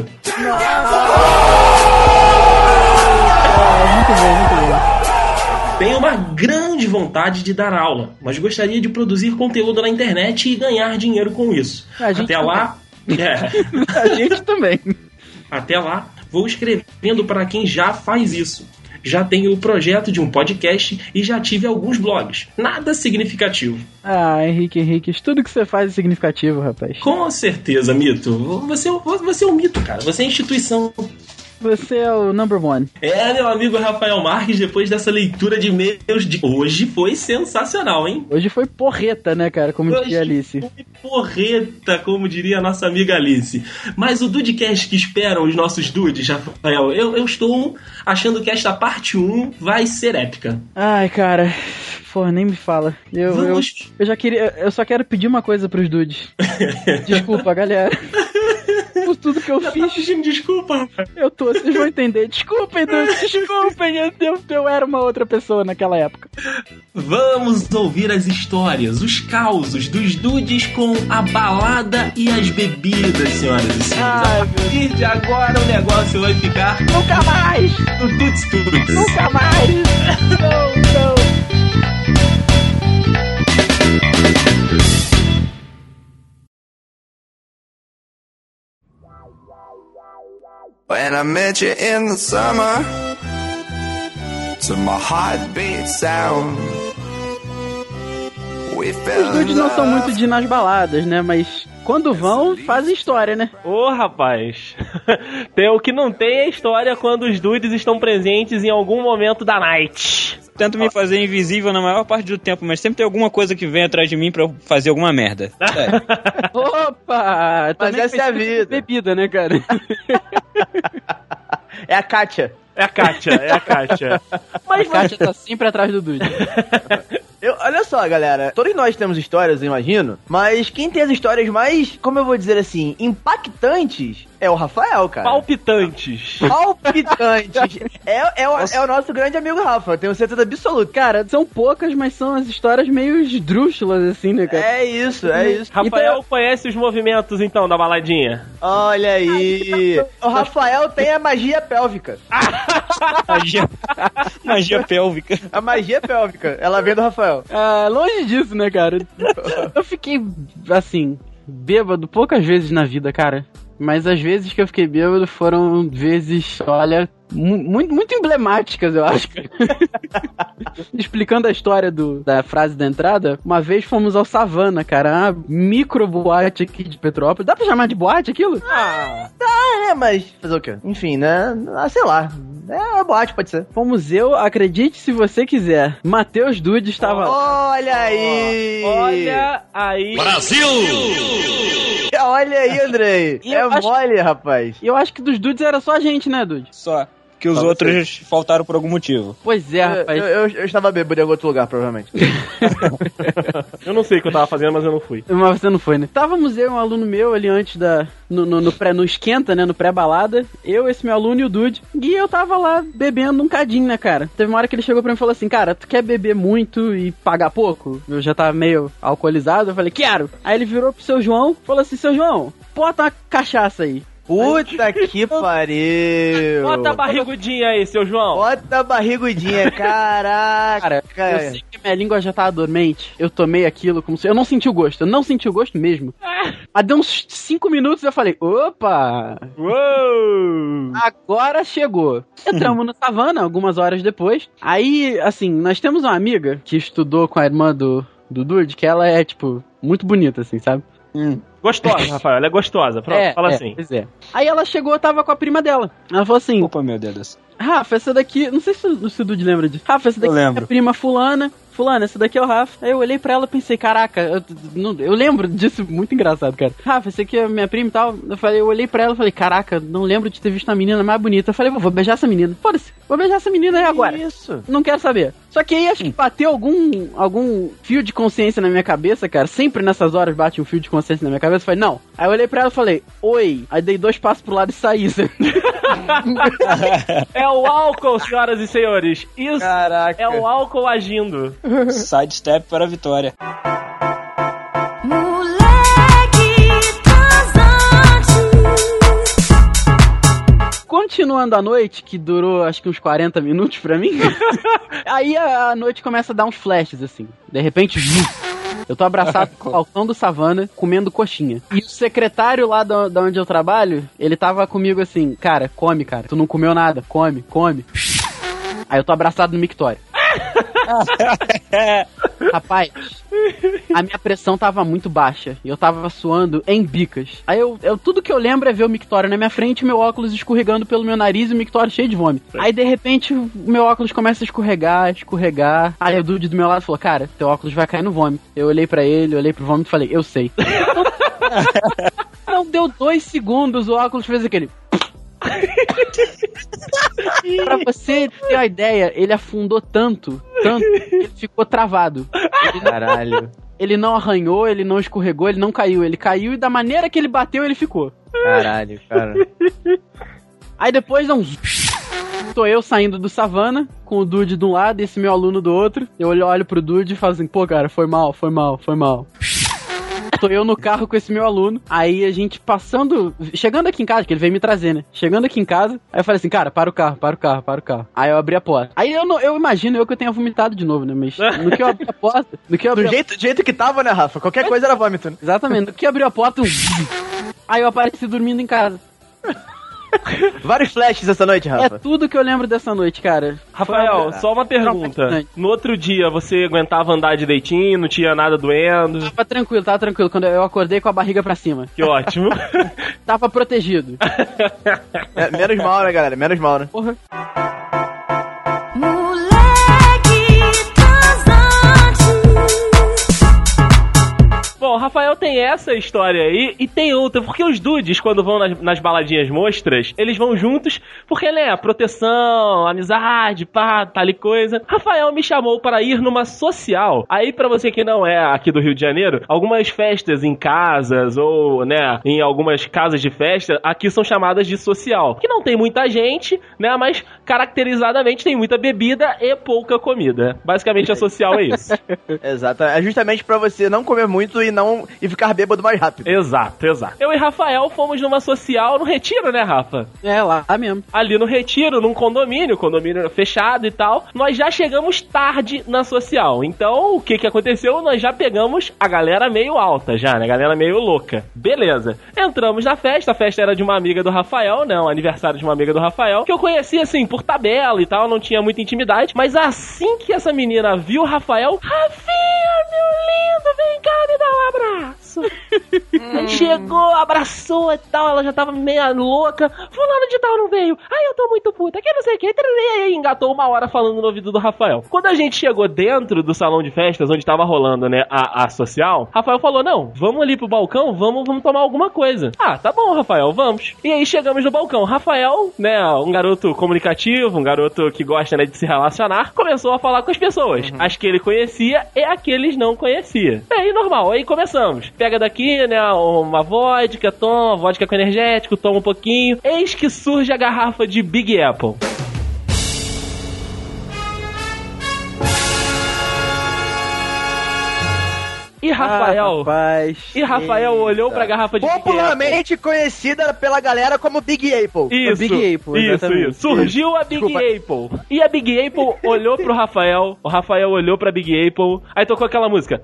Muito bom. Tenho uma grande vontade de dar aula, mas gostaria de produzir conteúdo na internet e ganhar dinheiro com isso. Até lá... A gente também. Até lá, vou escrevendo para quem já faz isso. Já tenho o projeto de um podcast e já tive alguns blogs. Nada significativo. Ah, Henrique, tudo que você faz é significativo, rapaz. Com certeza, mito. Você é um mito, cara. Você é instituição. Você é o number one. É, meu amigo Rafael Marques, depois dessa leitura de e-mails de hoje foi sensacional, hein? Hoje foi porreta, né, cara? Como diria a Alice. Foi porreta, como diria a nossa amiga Alice. Mas o Dudecast que esperam os nossos dudes, Rafael, eu estou achando que esta parte 1 vai ser épica. Ai, cara... Pô, nem me fala. Eu já queria... Eu só quero pedir uma coisa pros dudes. Desculpa, galera. Por tudo que eu fiz. Tá pedindo desculpa. Vocês vão entender. Desculpem, dudes. Desculpem. Eu era uma outra pessoa naquela época. Vamos ouvir as histórias, os causos dos dudes com a balada e as bebidas, senhoras e senhores. A partir de agora o negócio vai ficar... Nunca mais! Do Dudes Tudes. Nunca mais! Não. When I met you in the summer to my heartbeat sound. Os dudes não são muito de ir nas baladas, né? Mas quando vão, fazem história, né? Ô, rapaz. O que não tem é história quando os dudes estão presentes em algum momento da night. Tento me fazer invisível na maior parte do tempo, mas sempre tem alguma coisa que vem atrás de mim pra eu fazer alguma merda. Opa! Mas essa é a vida. Bebida, né, cara? É a Kátia. É a Kátia. Mas a Kátia tá sempre atrás do dude. Olha só, galera, todos nós temos histórias, eu imagino, mas quem tem as histórias mais, como eu vou dizer assim, impactantes é o Rafael, cara. Palpitantes. É o nosso grande amigo Rafa, eu tenho certeza absoluta. Cara, são poucas, mas são as histórias meio esdrúxulas, assim, né, cara? É isso. Rafael conhece os movimentos, então, da baladinha? Olha aí. O Rafael tem a magia pélvica. Magia pélvica. A magia pélvica, ela vem do Rafael. Longe disso, né, cara? Eu fiquei, assim, bêbado poucas vezes na vida, cara. Mas as vezes que eu fiquei bêbado foram vezes, olha, muito emblemáticas, eu acho. Explicando a história da frase da entrada, uma vez fomos ao Savana, cara, uma micro boate aqui de Petrópolis. Dá pra chamar de boate aquilo? Mas fazer o quê? Enfim, né? Sei lá. É boate, pode ser. Fomos acredite se você quiser. Matheus Dude estava lá. Olha aí! Olha aí! Brasil! Olha aí, Andrei. Mole, rapaz. E eu acho que dos Dudes era só a gente, né, Dude? Só. Que os outros faltaram por algum motivo. Pois é, rapaz. Eu estava bêbado em algum outro lugar, provavelmente. Eu não sei o que eu tava fazendo, mas eu não fui. Mas você não foi, né? Estávamos eu e um aluno meu ali antes no esquenta, né? No pré-balada. Eu, esse meu aluno e o Dude. E eu tava lá bebendo um cadinho, né, cara? Teve uma hora que ele chegou pra mim e falou assim: cara, tu quer beber muito e pagar pouco? Eu já tava meio alcoolizado. Eu falei: quero. Aí ele virou pro seu João e falou assim: seu João, bota uma cachaça aí. Puta que pariu! Bota a barrigudinha aí, seu João. Bota a barrigudinha, caraca. Cara, eu sei que minha língua já tava dormente. Eu tomei aquilo como se... Eu não senti o gosto mesmo. Mas deu uns 5 minutos e eu falei, opa! Uou! Agora chegou. Entramos no Savana, algumas horas depois. Aí, assim, nós temos uma amiga que estudou com a irmã do Dude, que ela é, tipo, muito bonita, assim, sabe? Gostosa, Rafael, ela é gostosa. Pronto, fala assim. Pois é. Aí ela chegou, tava com a prima dela. Ela falou assim: opa, meu Deus. Rafa, essa daqui... Não sei se o Dude lembra disso. Rafa, essa daqui é a prima fulana. Fulana, essa daqui é o Rafa. Aí eu olhei pra ela e pensei, caraca, eu lembro disso, muito engraçado, cara. Rafa, essa aqui é minha prima e tal. Eu olhei pra ela e falei, caraca, não lembro de ter visto uma menina mais bonita. Eu falei, vou beijar essa menina. Foda-se, vou beijar essa menina aí agora. Isso. Não quero saber. Só que aí acho que bateu algum fio de consciência na minha cabeça, cara. Sempre nessas horas bate um fio de consciência na minha cabeça. Eu falei, não. Aí eu olhei pra ela e falei, oi. Aí dei 2 passos pro lado e saí. É o álcool, senhoras e senhores. Isso. Caraca. É o álcool agindo. Sidestep para a vitória. Continuando a noite, que durou acho que uns 40 minutos pra mim. Aí a noite começa a dar uns flashes, assim. De repente, eu tô abraçado com o balcão do Savana, comendo coxinha. E o secretário lá da onde eu trabalho, ele tava comigo assim, cara, come, cara. Tu não comeu nada, come. Aí eu tô abraçado no mictório. Rapaz, a minha pressão tava muito baixa e eu tava suando em bicas. Aí tudo que eu lembro é ver o mictório na minha frente, meu óculos escorregando pelo meu nariz e o mictório cheio de vômito. Aí de repente o meu óculos começa a escorregar. Aí o Dude do meu lado falou, cara, teu óculos vai cair no vômito. Eu olhei pra ele, olhei pro vômito e falei, eu sei. Não deu 2 segundos, o óculos fez aquele... Pra você ter uma ideia, ele afundou tanto que ele ficou travado. Caralho. Ele não arranhou, ele não escorregou, ele não caiu. Ele caiu e da maneira que ele bateu, ele ficou. Caralho, cara. Aí depois, tô eu saindo do Savana, com o Dude de um lado e esse meu aluno do outro. Eu olho pro Dude e falo assim, pô, cara, foi mal. Tô eu no carro com esse meu aluno. Aí a gente chegando aqui em casa, que ele veio me trazer, né? Chegando aqui em casa, aí eu falei assim, cara, para o carro. Aí eu abri a porta. Aí eu imagino que eu tenha vomitado de novo, né? Mas no que eu abri a porta... Do jeito que tava, né, Rafa? Qualquer coisa era vômito, né? Exatamente. No que abriu a porta, aí eu apareci dormindo em casa. Vários flashes essa noite, Rafa. É tudo que eu lembro dessa noite, cara. Rafael, só uma pergunta. No outro dia, você aguentava andar direitinho, não tinha nada doendo? Tava tranquilo. Quando eu acordei com a barriga pra cima. Que ótimo. Tava protegido. Menos mal, né, galera? Menos mal, né? Porra. Bom, o Rafael tem essa história aí e tem outra, porque os dudes, quando vão nas baladinhas mostras, eles vão juntos porque, né, proteção, amizade, pá, tal e coisa. Rafael me chamou para ir numa social. Aí, pra você que não é aqui do Rio de Janeiro, algumas festas em casas ou, né, em algumas casas de festa, aqui são chamadas de social. Que não tem muita gente, né, mas caracterizadamente tem muita bebida e pouca comida. Basicamente a social é isso. Exato. É justamente pra você não comer muito e ficar bêbado mais rápido. Exato. Eu e Rafael fomos numa social no Retiro, né, Rafa? É, lá mesmo. Ali no Retiro, num condomínio fechado e tal. Nós já chegamos tarde na social. Então, o que aconteceu? Nós já pegamos a galera meio alta já, né? A galera meio louca. Beleza. Entramos na festa. A festa era de uma amiga do Rafael, né? Um aniversário de uma amiga do Rafael, que eu conhecia, assim, por tabela e tal. Não tinha muita intimidade. Mas assim que essa menina viu o Rafael, Rafinha, meu lindo, vem cá, me dá um abraço. Aí chegou, abraçou e tal, ela já tava meio louca. Fulano de tal não veio. Ai, eu tô muito puta, que não sei o que. E aí engatou uma hora falando no ouvido do Rafael. Quando a gente chegou dentro do salão de festas, onde tava rolando, né, a social, Rafael falou, não, vamos ali pro balcão, vamos tomar alguma coisa. Ah, tá bom, Rafael, vamos. E aí chegamos no balcão. Rafael, né, um garoto comunicativo, um garoto que gosta, né, de se relacionar, começou a falar com as pessoas. As que ele conhecia e as que eles não conhecia. E aí, normal, aí começamos. Pega daqui, né, uma vodka, toma, vodka com energético, toma um pouquinho. Eis que surge a garrafa de Big Apple. E Rafael olhou pra garrafa de Big Apple. Popularmente conhecida pela galera como Big Apple. Isso. Surgiu a Big Apple. E a Big Apple olhou pro Rafael, o Rafael olhou pra Big Apple, aí tocou aquela música.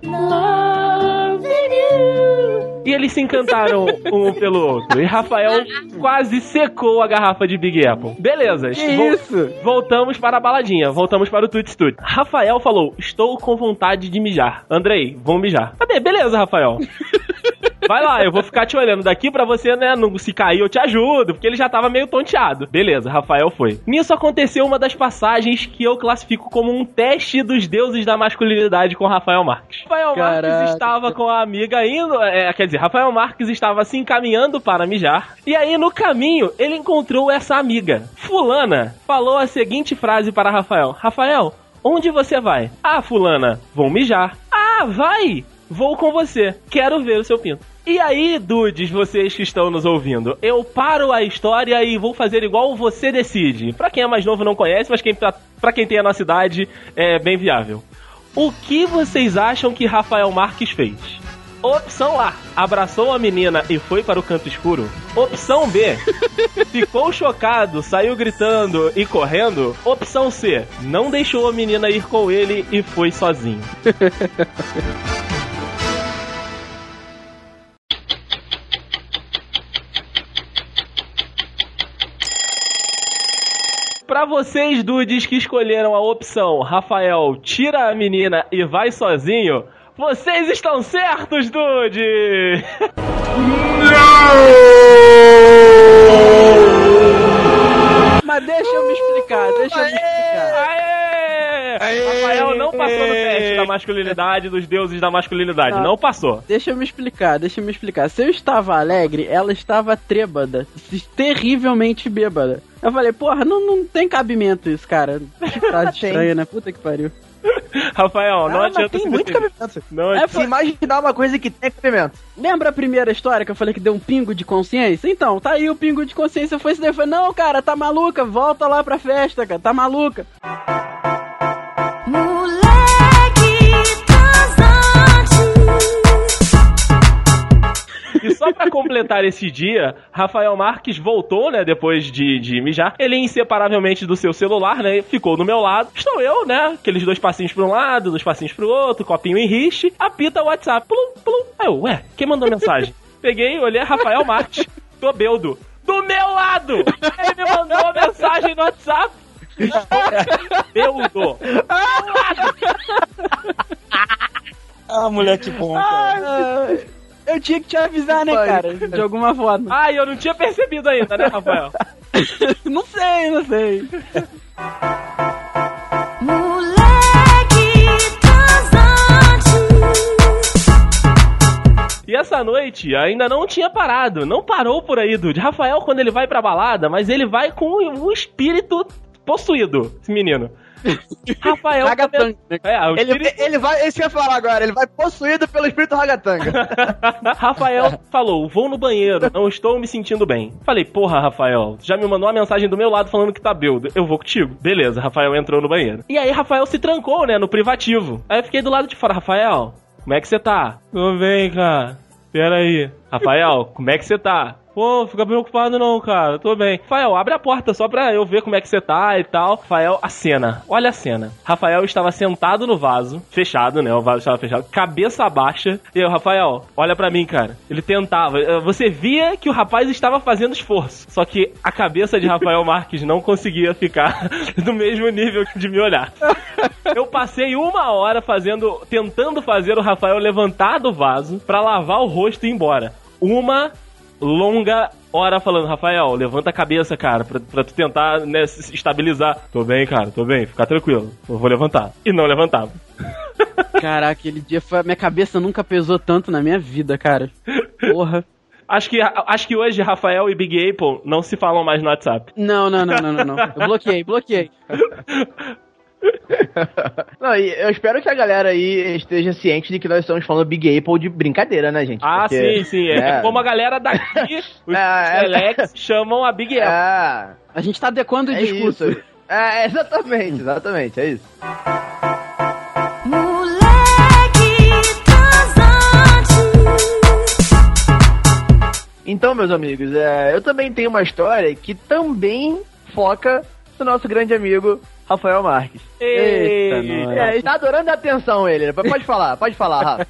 E eles se encantaram um pelo outro. E Rafael quase secou a garrafa de Big Apple. Beleza. Isso? Voltamos para a baladinha. Voltamos para o Tuts Tuts. Rafael falou, estou com vontade de mijar. Andrei, vamos mijar. Cadê? Beleza, Rafael. Vai lá, eu vou ficar te olhando daqui pra você, né, não se cair eu te ajudo, porque ele já tava meio tonteado. Beleza, Rafael foi. Nisso aconteceu uma das passagens que eu classifico como um teste dos deuses da masculinidade com Rafael Marques. Rafael Marques estava com a amiga indo, Rafael Marques estava se encaminhando para mijar, e aí no caminho ele encontrou essa amiga. Fulana falou a seguinte frase para Rafael. Rafael, onde você vai? Ah, fulana, vou mijar. Ah, vai! Vou com você. Quero ver o seu pinto. E aí, dudes, vocês que estão nos ouvindo, eu paro a história e vou fazer igual você decide. Pra quem é mais novo não conhece, mas pra quem tem a nossa idade é bem viável. O que vocês acham que Rafael Marques fez? Opção A, abraçou a menina e foi para o canto escuro. Opção B, ficou chocado, saiu gritando e correndo. Opção C, não deixou a menina ir com ele e foi sozinho. Pra vocês, dudes, que escolheram a opção Rafael tira a menina e vai sozinho, vocês estão certos, dude! Mas deixa eu me explicar. Rafael não passou no teste da masculinidade, dos deuses da masculinidade. Não passou. Deixa eu me explicar. Se eu estava alegre, ela estava trêbada. Terrivelmente bêbada. Eu falei, porra, não tem cabimento isso, cara. Que frase estranha, né? Puta que pariu. Rafael, não adianta tem muito cabimento. Se imaginar uma coisa que tem cabimento. Lembra a primeira história que eu falei que deu um pingo de consciência? Então, tá aí o pingo de consciência. Foi isso daí. Eu falei, não, cara, tá maluca. Volta lá pra festa, cara. Tá maluca. E só pra completar esse dia, Rafael Marques voltou, né, depois de mijar. Ele inseparavelmente do seu celular, né, ficou do meu lado. Estou eu, né, aqueles 2 passinhos pra um lado, 2 passinhos pro outro, copinho em riche, apita o WhatsApp. Plum, plum. Aí eu, quem mandou mensagem? Peguei, olhei, Rafael Marques, tô beldo. do meu lado. Ele me mandou uma mensagem no WhatsApp. Do lado. Ah, moleque bom, cara. Eu tinha que te avisar, né, cara? De alguma forma. Ah, eu não tinha percebido ainda, né, Rafael? Não sei. E essa noite ainda não tinha parado. Não parou por aí, Dude. Rafael, quando ele vai pra balada, mas ele vai com um espírito possuído, esse menino. Rafael... Ragatanga. Ele vai... Esse que eu ia falar agora. Ele vai possuído pelo espírito Ragatanga. Rafael falou, vou no banheiro, não estou me sentindo bem. Falei, porra, Rafael, já me mandou uma mensagem do meu lado falando que tá bêbado. Eu vou contigo. Beleza, Rafael entrou no banheiro. E aí, Rafael se trancou, né, no privativo. Aí eu fiquei do lado de fora. Rafael, como é que você tá? Tô bem, cara. Pera aí. Rafael, como é que você tá? Pô, fica preocupado não, cara. Tô bem. Rafael, abre a porta só pra eu ver como é que você tá e tal. Rafael, a cena. Olha a cena. Rafael estava sentado no vaso. Fechado, né? O vaso estava fechado. Cabeça baixa. E eu, Rafael, olha pra mim, cara. Ele tentava. Você via que o rapaz estava fazendo esforço. Só que a cabeça de Rafael Marques não conseguia ficar do mesmo nível de me olhar. Eu passei 1 hora tentando fazer o Rafael levantar do vaso pra lavar o rosto e ir embora. Uma longa hora falando, Rafael, levanta a cabeça, cara, pra tu tentar, né, se estabilizar. Tô bem, cara, tô bem, fica tranquilo. Eu vou levantar. E não levantava. Caraca, aquele dia minha cabeça nunca pesou tanto na minha vida, cara. Porra. Acho que hoje Rafael e Big Apple não se falam mais no WhatsApp. Não. Eu bloqueei. Não, e eu espero que a galera aí esteja ciente de que nós estamos falando Big Apple de brincadeira, né, gente? Ah, porque, sim. É como a galera daqui, os Alex, chamam a Big Apple. A gente tá adequando o discurso. Isso. Exatamente, é isso. Então, meus amigos, eu também tenho uma história que também foca no nosso grande amigo Rafael Marques. Eita, está adorando a atenção ele. Pode falar, Rafa.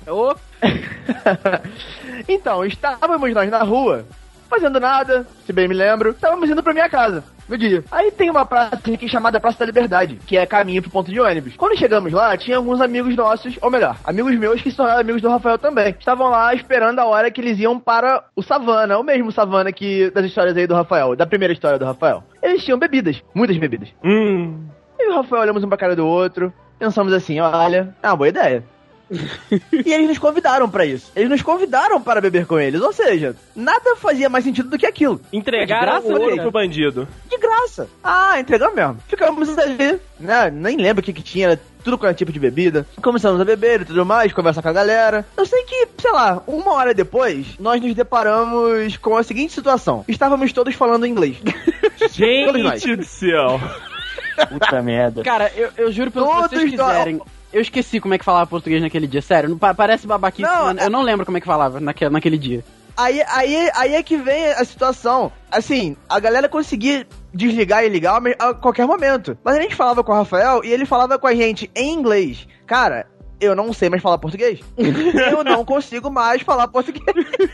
Então, estávamos nós na rua, fazendo nada, se bem me lembro. Estávamos indo pra minha casa, no dia. Aí tem uma praça aqui chamada Praça da Liberdade, que é caminho pro ponto de ônibus. Quando chegamos lá, tinha alguns amigos nossos, ou melhor, amigos meus que se tornaram amigos do Rafael também. Estavam lá esperando a hora que eles iam para o Savana, o mesmo Savana que das histórias aí do Rafael, da primeira história do Rafael. Eles tinham bebidas, muitas bebidas. E o Rafael olhamos um pra cara do outro, pensamos assim, olha, é uma boa ideia. E eles nos convidaram pra isso. Eles nos convidaram para beber com eles. Ou seja, nada fazia mais sentido do que aquilo. Entregaram o ouro pro bandido. De graça. Ah, entregamos mesmo. Ficamos ali, né? Nem lembro o que tinha, tudo com tipo de bebida. Começamos a beber e tudo mais, conversar com a galera. Eu sei que, sei lá, 1 hora depois, nós nos deparamos com a seguinte situação. Estávamos todos falando inglês. Gente do céu. Puta merda. Cara, eu juro pelo que vocês quiserem. Eu esqueci como é que falava português naquele dia, sério. Não parece babaquice, eu não lembro como é que falava naquele dia. Aí é que vem a situação. Assim, a galera conseguia desligar e ligar a qualquer momento. Mas a gente falava com o Rafael e ele falava com a gente em inglês. Cara, eu não sei mais falar português. Eu não consigo mais falar português.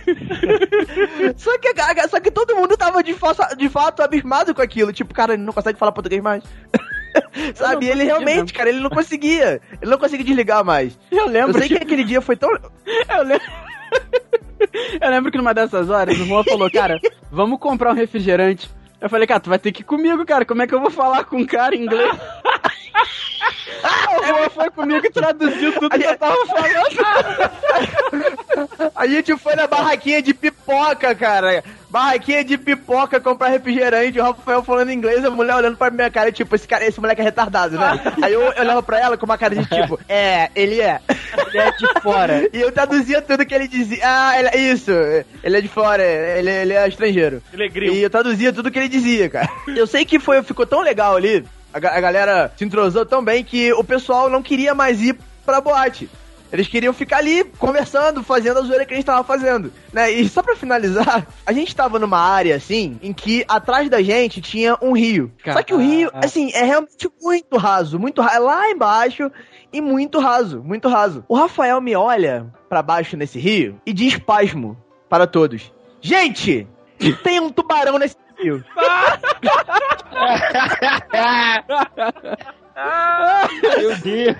Só que todo mundo tava de fato abismado com aquilo. Tipo, cara, ele não consegue falar português mais. Sabe? E ele realmente, mesmo. Cara, ele não conseguia. Ele não conseguia desligar mais. Eu sei que aquele dia foi tão... Eu lembro que numa dessas horas o Juan falou, cara, vamos comprar um refrigerante. Eu falei, cara, tu vai ter que ir comigo, cara. Como é que eu vou falar com um cara em inglês? O Juan foi comigo e traduziu tudo que eu tava falando. A gente foi na barraquinha de pipoca, cara. Barraquinha de pipoca, comprar refrigerante, o Rafael falando inglês, a mulher olhando pra minha cara, tipo, esse moleque é retardado, né? Aí eu olhava pra ela com uma cara de tipo, ele é de fora. E eu traduzia tudo que ele dizia. Ele é de fora, ele é estrangeiro. Ele é gringo. E eu traduzia tudo que ele dizia, cara. Eu sei que ficou tão legal ali, a galera se entrosou tão bem que o pessoal não queria mais ir pra boate. Eles queriam ficar ali, conversando, fazendo a zoeira que a gente tava fazendo, né? E só pra finalizar, a gente tava numa área, assim, em que atrás da gente tinha um rio. Só que o rio, assim, é realmente muito raso, é lá embaixo e muito raso. O Rafael me olha pra baixo nesse rio e diz pasmo para todos. Gente, Tem um tubarão nesse rio. Meu Deus.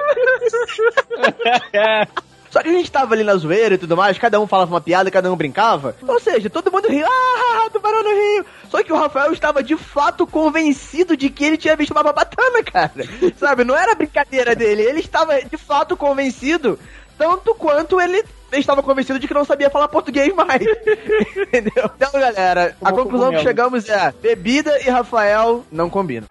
Só que a gente tava ali na zoeira e tudo mais, cada um falava uma piada, cada um brincava. Ou seja, todo mundo riu, tubarão no rio. Só que o Rafael estava de fato convencido de que ele tinha visto uma babatana, cara. Sabe, não era brincadeira dele, ele estava de fato convencido, tanto quanto ele estava convencido de que não sabia falar português mais. Entendeu? Então, galera, a conclusão que chegamos é: bebida e Rafael não combinam.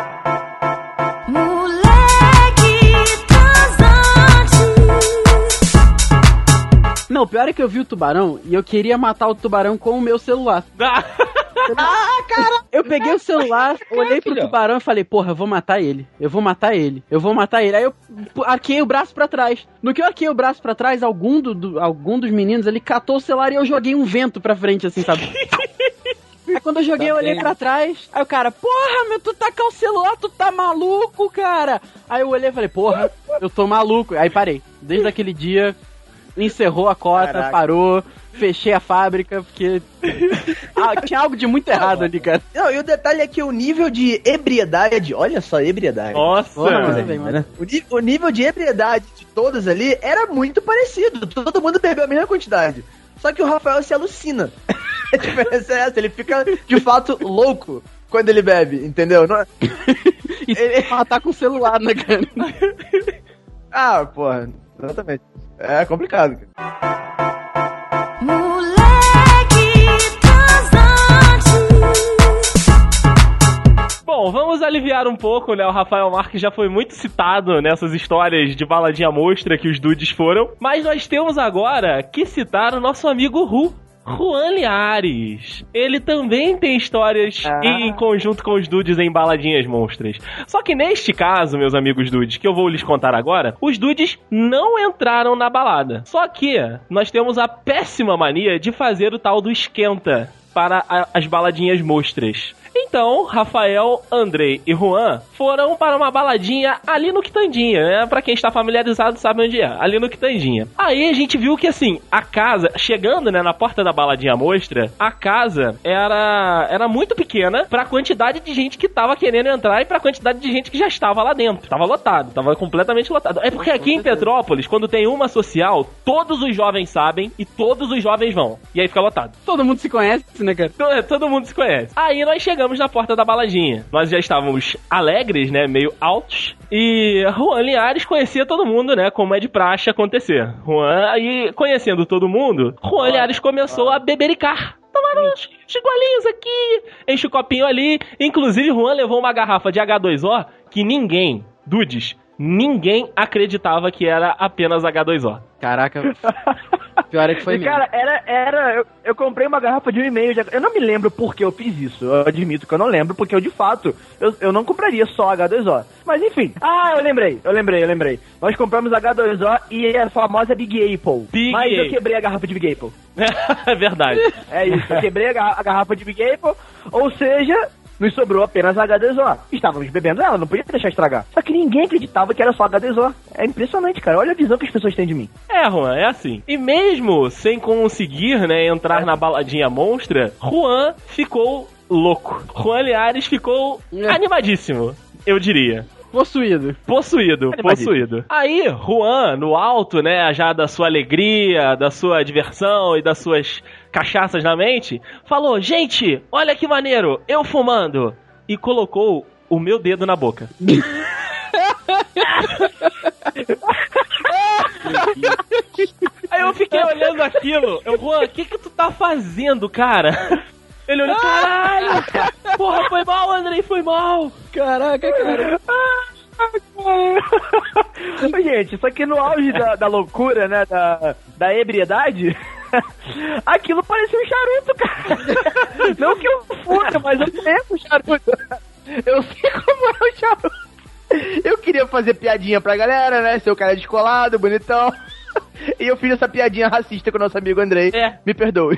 Não, o pior é que eu vi o tubarão e eu queria matar o tubarão com o meu celular. Cara! Eu peguei o celular, olhei pro tubarão e falei, porra, eu vou matar ele. Eu vou matar ele. Aí eu arquei o braço pra trás. No que eu arquei o braço pra trás, algum dos meninos ali catou o celular e eu joguei um vento pra frente, assim, sabe? Aí quando eu joguei, eu olhei pra trás. Aí o cara, porra, meu, tu tá com o celular, tu tá maluco, cara? Aí eu olhei e falei, porra, eu tô maluco. Aí parei. Desde aquele dia, encerrou a cota, caraca, parou, fechei a fábrica, porque tinha algo de muito errado ali, cara. Não, e o detalhe é que o nível de ebriedade, olha só, ebriedade. Nossa! O nível de ebriedade de todos ali era muito parecido. Todo mundo bebeu a mesma quantidade. Só que o Rafael se alucina. A diferença é essa, ele fica de fato louco quando ele bebe, entendeu? Não... E ele tá com o celular, né, cara? Porra, exatamente. É complicado, cara. Bom, vamos aliviar um pouco, né? O Rafael Marques já foi muito citado nessas histórias de baladinha monstra que os dudes foram. Mas nós temos agora que citar o nosso amigo Juan Liares. Ele também tem histórias em conjunto com os dudes em baladinhas monstras. Só que neste caso, meus amigos dudes, que eu vou lhes contar agora, os dudes não entraram na balada. Só que nós temos a péssima mania de fazer o tal do esquenta para as baladinhas monstras. Então, Rafael, Andrei e Juan foram para uma baladinha ali no Quitandinha, né? Pra quem está familiarizado sabe onde é, ali no Quitandinha. Aí a gente viu que, assim, a casa, chegando, né, na porta da baladinha monstra, a casa era muito pequena pra quantidade de gente que tava querendo entrar e pra quantidade de gente que já estava lá dentro. Tava lotado, tava completamente lotado. É porque aqui em Petrópolis, quando tem uma social, todos os jovens sabem e todos os jovens vão. E aí fica lotado. Todo mundo se conhece, né, cara? Todo mundo se conhece. Aí nós chegamos na porta da baladinha. Nós já estávamos alegres, né, meio altos, e Juan Liares conhecia todo mundo, né, como é de praxe acontecer. Juan, aí conhecendo todo mundo, Juan Liares começou a bebericar. Tomaram uns golinhos aqui, enche o copinho ali. Inclusive, Juan levou uma garrafa de H2O que ninguém acreditava que era apenas H2O. Caraca, pior é que foi mesmo. Cara, eu comprei uma garrafa de 1,5. Eu não me lembro por que eu fiz isso. Eu admito que eu não lembro, porque eu, de fato, eu não compraria só H2O. Mas enfim. Eu lembrei. Nós compramos H2O e a famosa Big Apple. Eu quebrei a garrafa de Big Apple. É verdade. É isso, eu quebrei a garrafa de Big Apple. Ou seja, nos sobrou apenas H2O. Estávamos bebendo ela, não podia deixar estragar. Só que ninguém acreditava que era só H2O. É impressionante, cara. Olha a visão que as pessoas têm de mim. Juan, é assim. E mesmo sem conseguir, né, entrar na baladinha monstra, Juan ficou louco. Juan Liares ficou animadíssimo, eu diria. Possuído. Aí, Juan, no alto, né, já da sua alegria, da sua diversão e das suas cachaças na mente, falou, gente, olha que maneiro, eu fumando. E colocou o meu dedo na boca. Aí eu fiquei olhando aquilo. Juan, o que tu tá fazendo, cara? Ele olhou, caralho! Porra, foi mal, Andrei, foi mal! Caraca, cara. Gente, só que no auge da loucura, né, da ebriedade, aquilo parecia um charuto, cara. Não que eu fure, mas eu lembro o charuto. Eu sei como é o charuto. Eu queria fazer piadinha pra galera, né, ser o cara descolado, bonitão. E eu fiz essa piadinha racista com o nosso amigo Andrei. Me perdoe.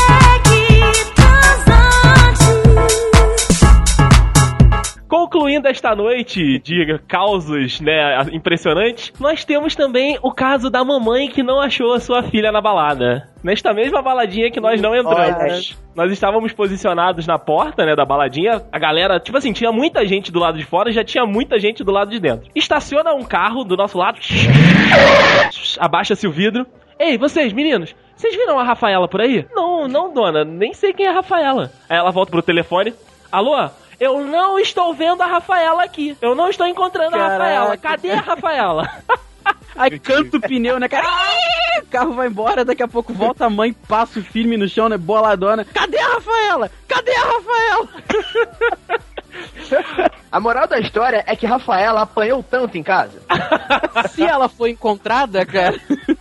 Concluindo desta noite de causos, né, impressionantes, nós temos também o caso da mamãe que não achou a sua filha na balada. Nesta mesma baladinha que nós não entramos. Nós estávamos posicionados na porta, né, da baladinha. A galera, tipo assim, tinha muita gente do lado de fora e já tinha muita gente do lado de dentro. Estaciona um carro do nosso lado. Abaixa-se o vidro. Ei, vocês, meninos, vocês viram a Rafaela por aí? Não, dona, nem sei quem é a Rafaela. Aí ela volta pro telefone. Alô? Eu não estou vendo a Rafaela aqui. Eu não estou encontrando a Rafaela. Cadê a Rafaela? Aí canta o pneu, né, cara? O carro vai embora, daqui a pouco volta a mãe, passa o filme no chão, né, boladona. Cadê a Rafaela? Cadê a Rafaela? A moral da história é que Rafaela apanhou tanto em casa. Se ela foi encontrada, cara...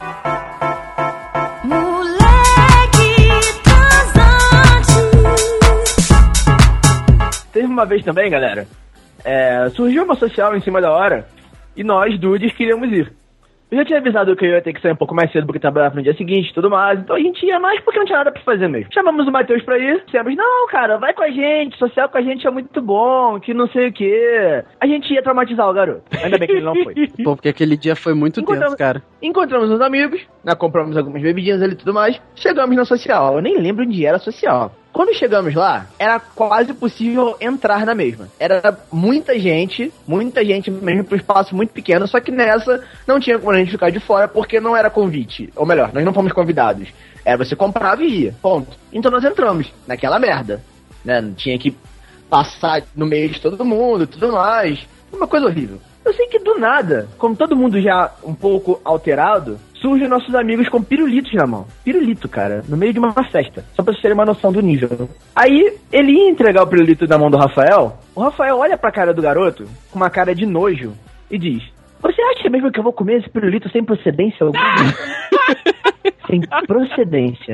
Teve uma vez também, galera, surgiu uma social em cima da hora e nós, dudes, queríamos ir. Eu já tinha avisado que eu ia ter que sair um pouco mais cedo porque trabalhava no dia seguinte e tudo mais, então a gente ia mais porque não tinha nada pra fazer mesmo. Chamamos o Matheus pra ir, dissemos, não, cara, vai com a gente, social com a gente é muito bom, que não sei o quê. A gente ia traumatizar o garoto, ainda bem que ele não foi. Pô, porque aquele dia foi muito tenso, cara. Encontramos uns amigos, né, compramos algumas bebidinhas ali e tudo mais, chegamos na social, eu nem lembro onde era a social. Quando chegamos lá, era quase possível entrar na mesma. Era muita gente mesmo, pro espaço muito pequeno, só que nessa não tinha como a gente ficar de fora, porque não era convite. Ou melhor, nós não fomos convidados. Você comprava e ia, ponto. Então nós entramos naquela merda, né? Tinha que passar no meio de todo mundo, tudo mais. Uma coisa horrível. Eu sei que do nada, como todo mundo já um pouco alterado, surgem nossos amigos com pirulitos na mão. Pirulito, cara, no meio de uma festa. Só pra vocês terem uma noção do nível. Aí, ele ia entregar o pirulito na mão do Rafael. O Rafael olha pra cara do garoto, com uma cara de nojo, e diz: você acha mesmo que eu vou comer esse pirulito sem procedência alguma? Sem procedência.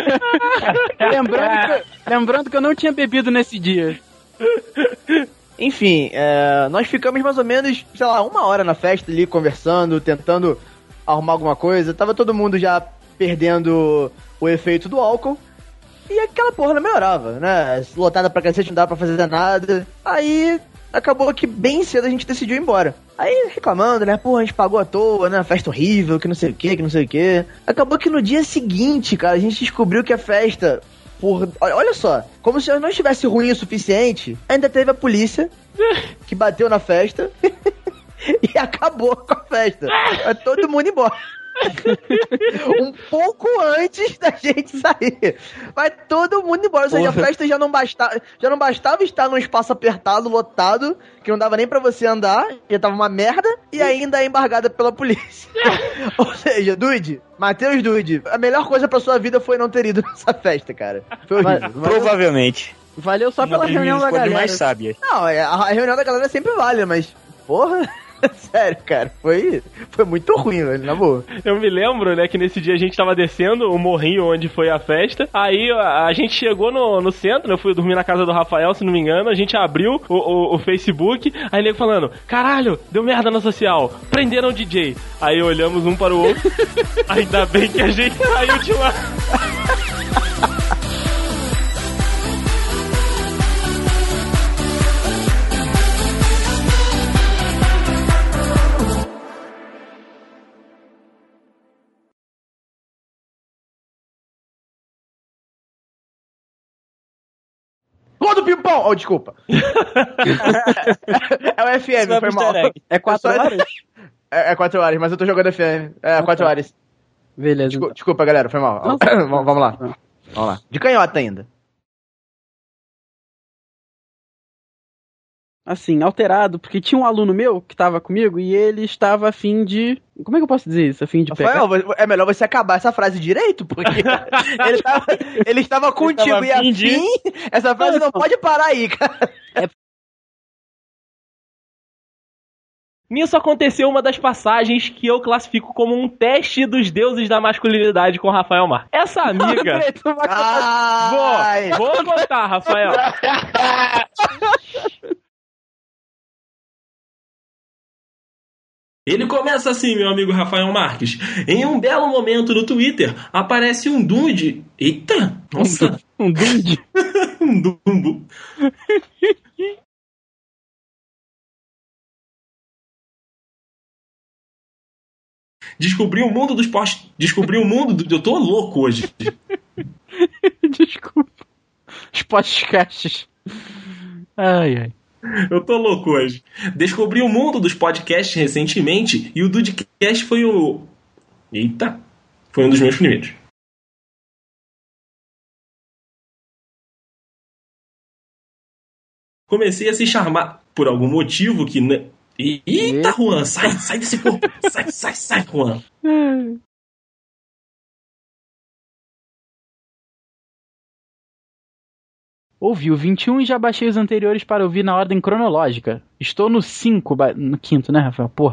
Lembrando que eu não tinha bebido nesse dia. Enfim, nós ficamos mais ou menos, sei lá, 1 hora na festa ali, conversando, tentando arrumar alguma coisa. Tava todo mundo já perdendo o efeito do álcool. E aquela porra não melhorava, né? Lotada pra cacete, não dava pra fazer nada. Aí, acabou que bem cedo a gente decidiu ir embora. Aí, reclamando, né? Pô, a gente pagou à toa, né? Festa horrível, que não sei o que. Acabou que no dia seguinte, cara, a gente descobriu que a festa... Olha só, como se não estivesse ruim o suficiente, ainda teve a polícia que bateu na festa e acabou com a festa. Vai todo mundo embora. Um pouco antes da gente sair. Vai todo mundo embora. Ou seja, a festa já não bastava estar num espaço apertado, lotado, que não dava nem pra você andar, já tava uma merda, e ainda é embargada pela polícia. Ou seja, Matheus Dude, a melhor coisa pra sua vida foi não ter ido nessa festa, cara. Foi horrível. Provavelmente. Valeu só pela reunião da galera. Mais sábia. Não, a reunião da galera sempre vale, mas porra... Sério, cara, foi muito ruim, velho, na boa. Eu me lembro, né, que nesse dia a gente tava descendo o morrinho onde foi a festa. Aí a gente chegou no centro, né, eu fui dormir na casa do Rafael, se não me engano. A gente abriu o Facebook, aí nego falando: caralho, deu merda na social, prenderam o DJ. Aí olhamos um para o outro. Ainda bem que a gente saiu de lá. Rua do Pimpão! Oh, desculpa. É o FM, foi mal. É 4 horas? É 4 horas, mas eu tô jogando FM. É 4 horas. Beleza. Desculpa, galera, foi mal. Vamos lá. Vamos lá. De canhota ainda. Assim, alterado, porque tinha um aluno meu que tava comigo e ele estava a fim de... Como é que eu posso dizer isso? A fim de pegar? Rafael, é melhor você acabar essa frase direito, porque ele estava contigo e afim... Essa frase não pode parar aí, cara. Nisso aconteceu uma das passagens que eu classifico como um teste dos deuses da masculinidade com Rafael Marques. Essa amiga... Vou contar, Rafael. Ele começa assim, meu amigo Rafael Marques. Em um belo momento no Twitter, aparece um dude. Eita! Nossa! Um dude? Um dumbo. Descobri o mundo dos posts. Descobri o mundo do... Eu tô louco hoje. Desculpa. Os podcasts. Ai, ai. Eu tô louco hoje. Descobri o mundo dos podcasts recentemente e o Dudecast foi o... Eita. Foi um dos meus primeiros. Comecei a se charmar por algum motivo que... Eita, Juan, sai desse corpo. Sai, Juan. Ouvi o 21 e já baixei os anteriores para ouvir na ordem cronológica. Estou no 5, no quinto, né, Rafael? Porra.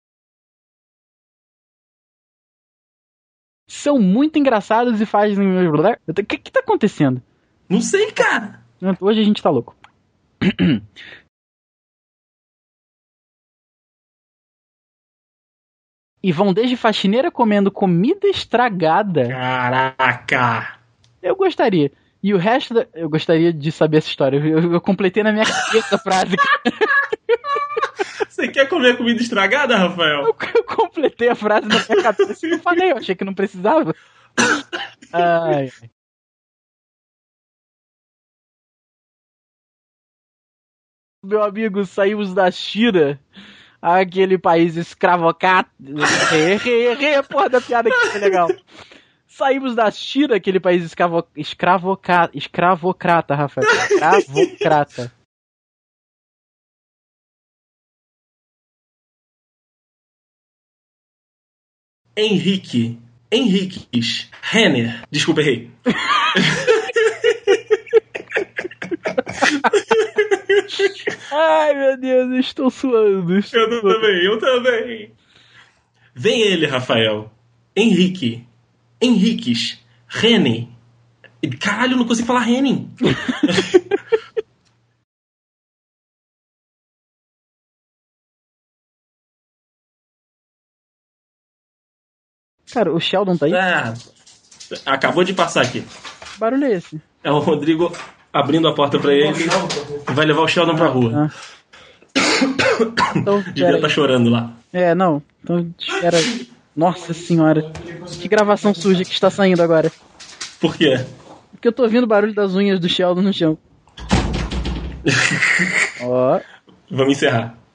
São muito engraçados e fazem... O que tá acontecendo? Não sei, cara. Hoje a gente tá louco. E vão desde faxineira comendo comida estragada. Caraca. Eu gostaria. E o resto eu gostaria de saber essa história. Eu completei na minha cabeça a frase. Você quer comer comida estragada, Rafael? Eu completei a frase na minha cabeça e eu falei, eu achei que não precisava. Ai. Meu amigo, saímos da China, aquele país escravocrata. Errei a porra da piada que foi legal. Saímos da China, aquele país escravocrata, Rafael. Escravocrata. Henriques Renner. Desculpa, errei. Ai, meu Deus, eu estou suando. Eu também. Vem ele, Rafael. Henriques Renner. Caralho, eu não consigo falar Renner. Cara, o Sheldon tá aí? Acabou de passar aqui. Que barulho é esse? É o Rodrigo abrindo a porta pra ele e vai levar o Sheldon pra rua. Então, devia estar chorando lá. Não. Então, espera. Nossa senhora. Que gravação suja que está saindo agora. Por quê? Porque eu tô ouvindo o barulho das unhas do Sheldon no chão. Ó. Vamos encerrar.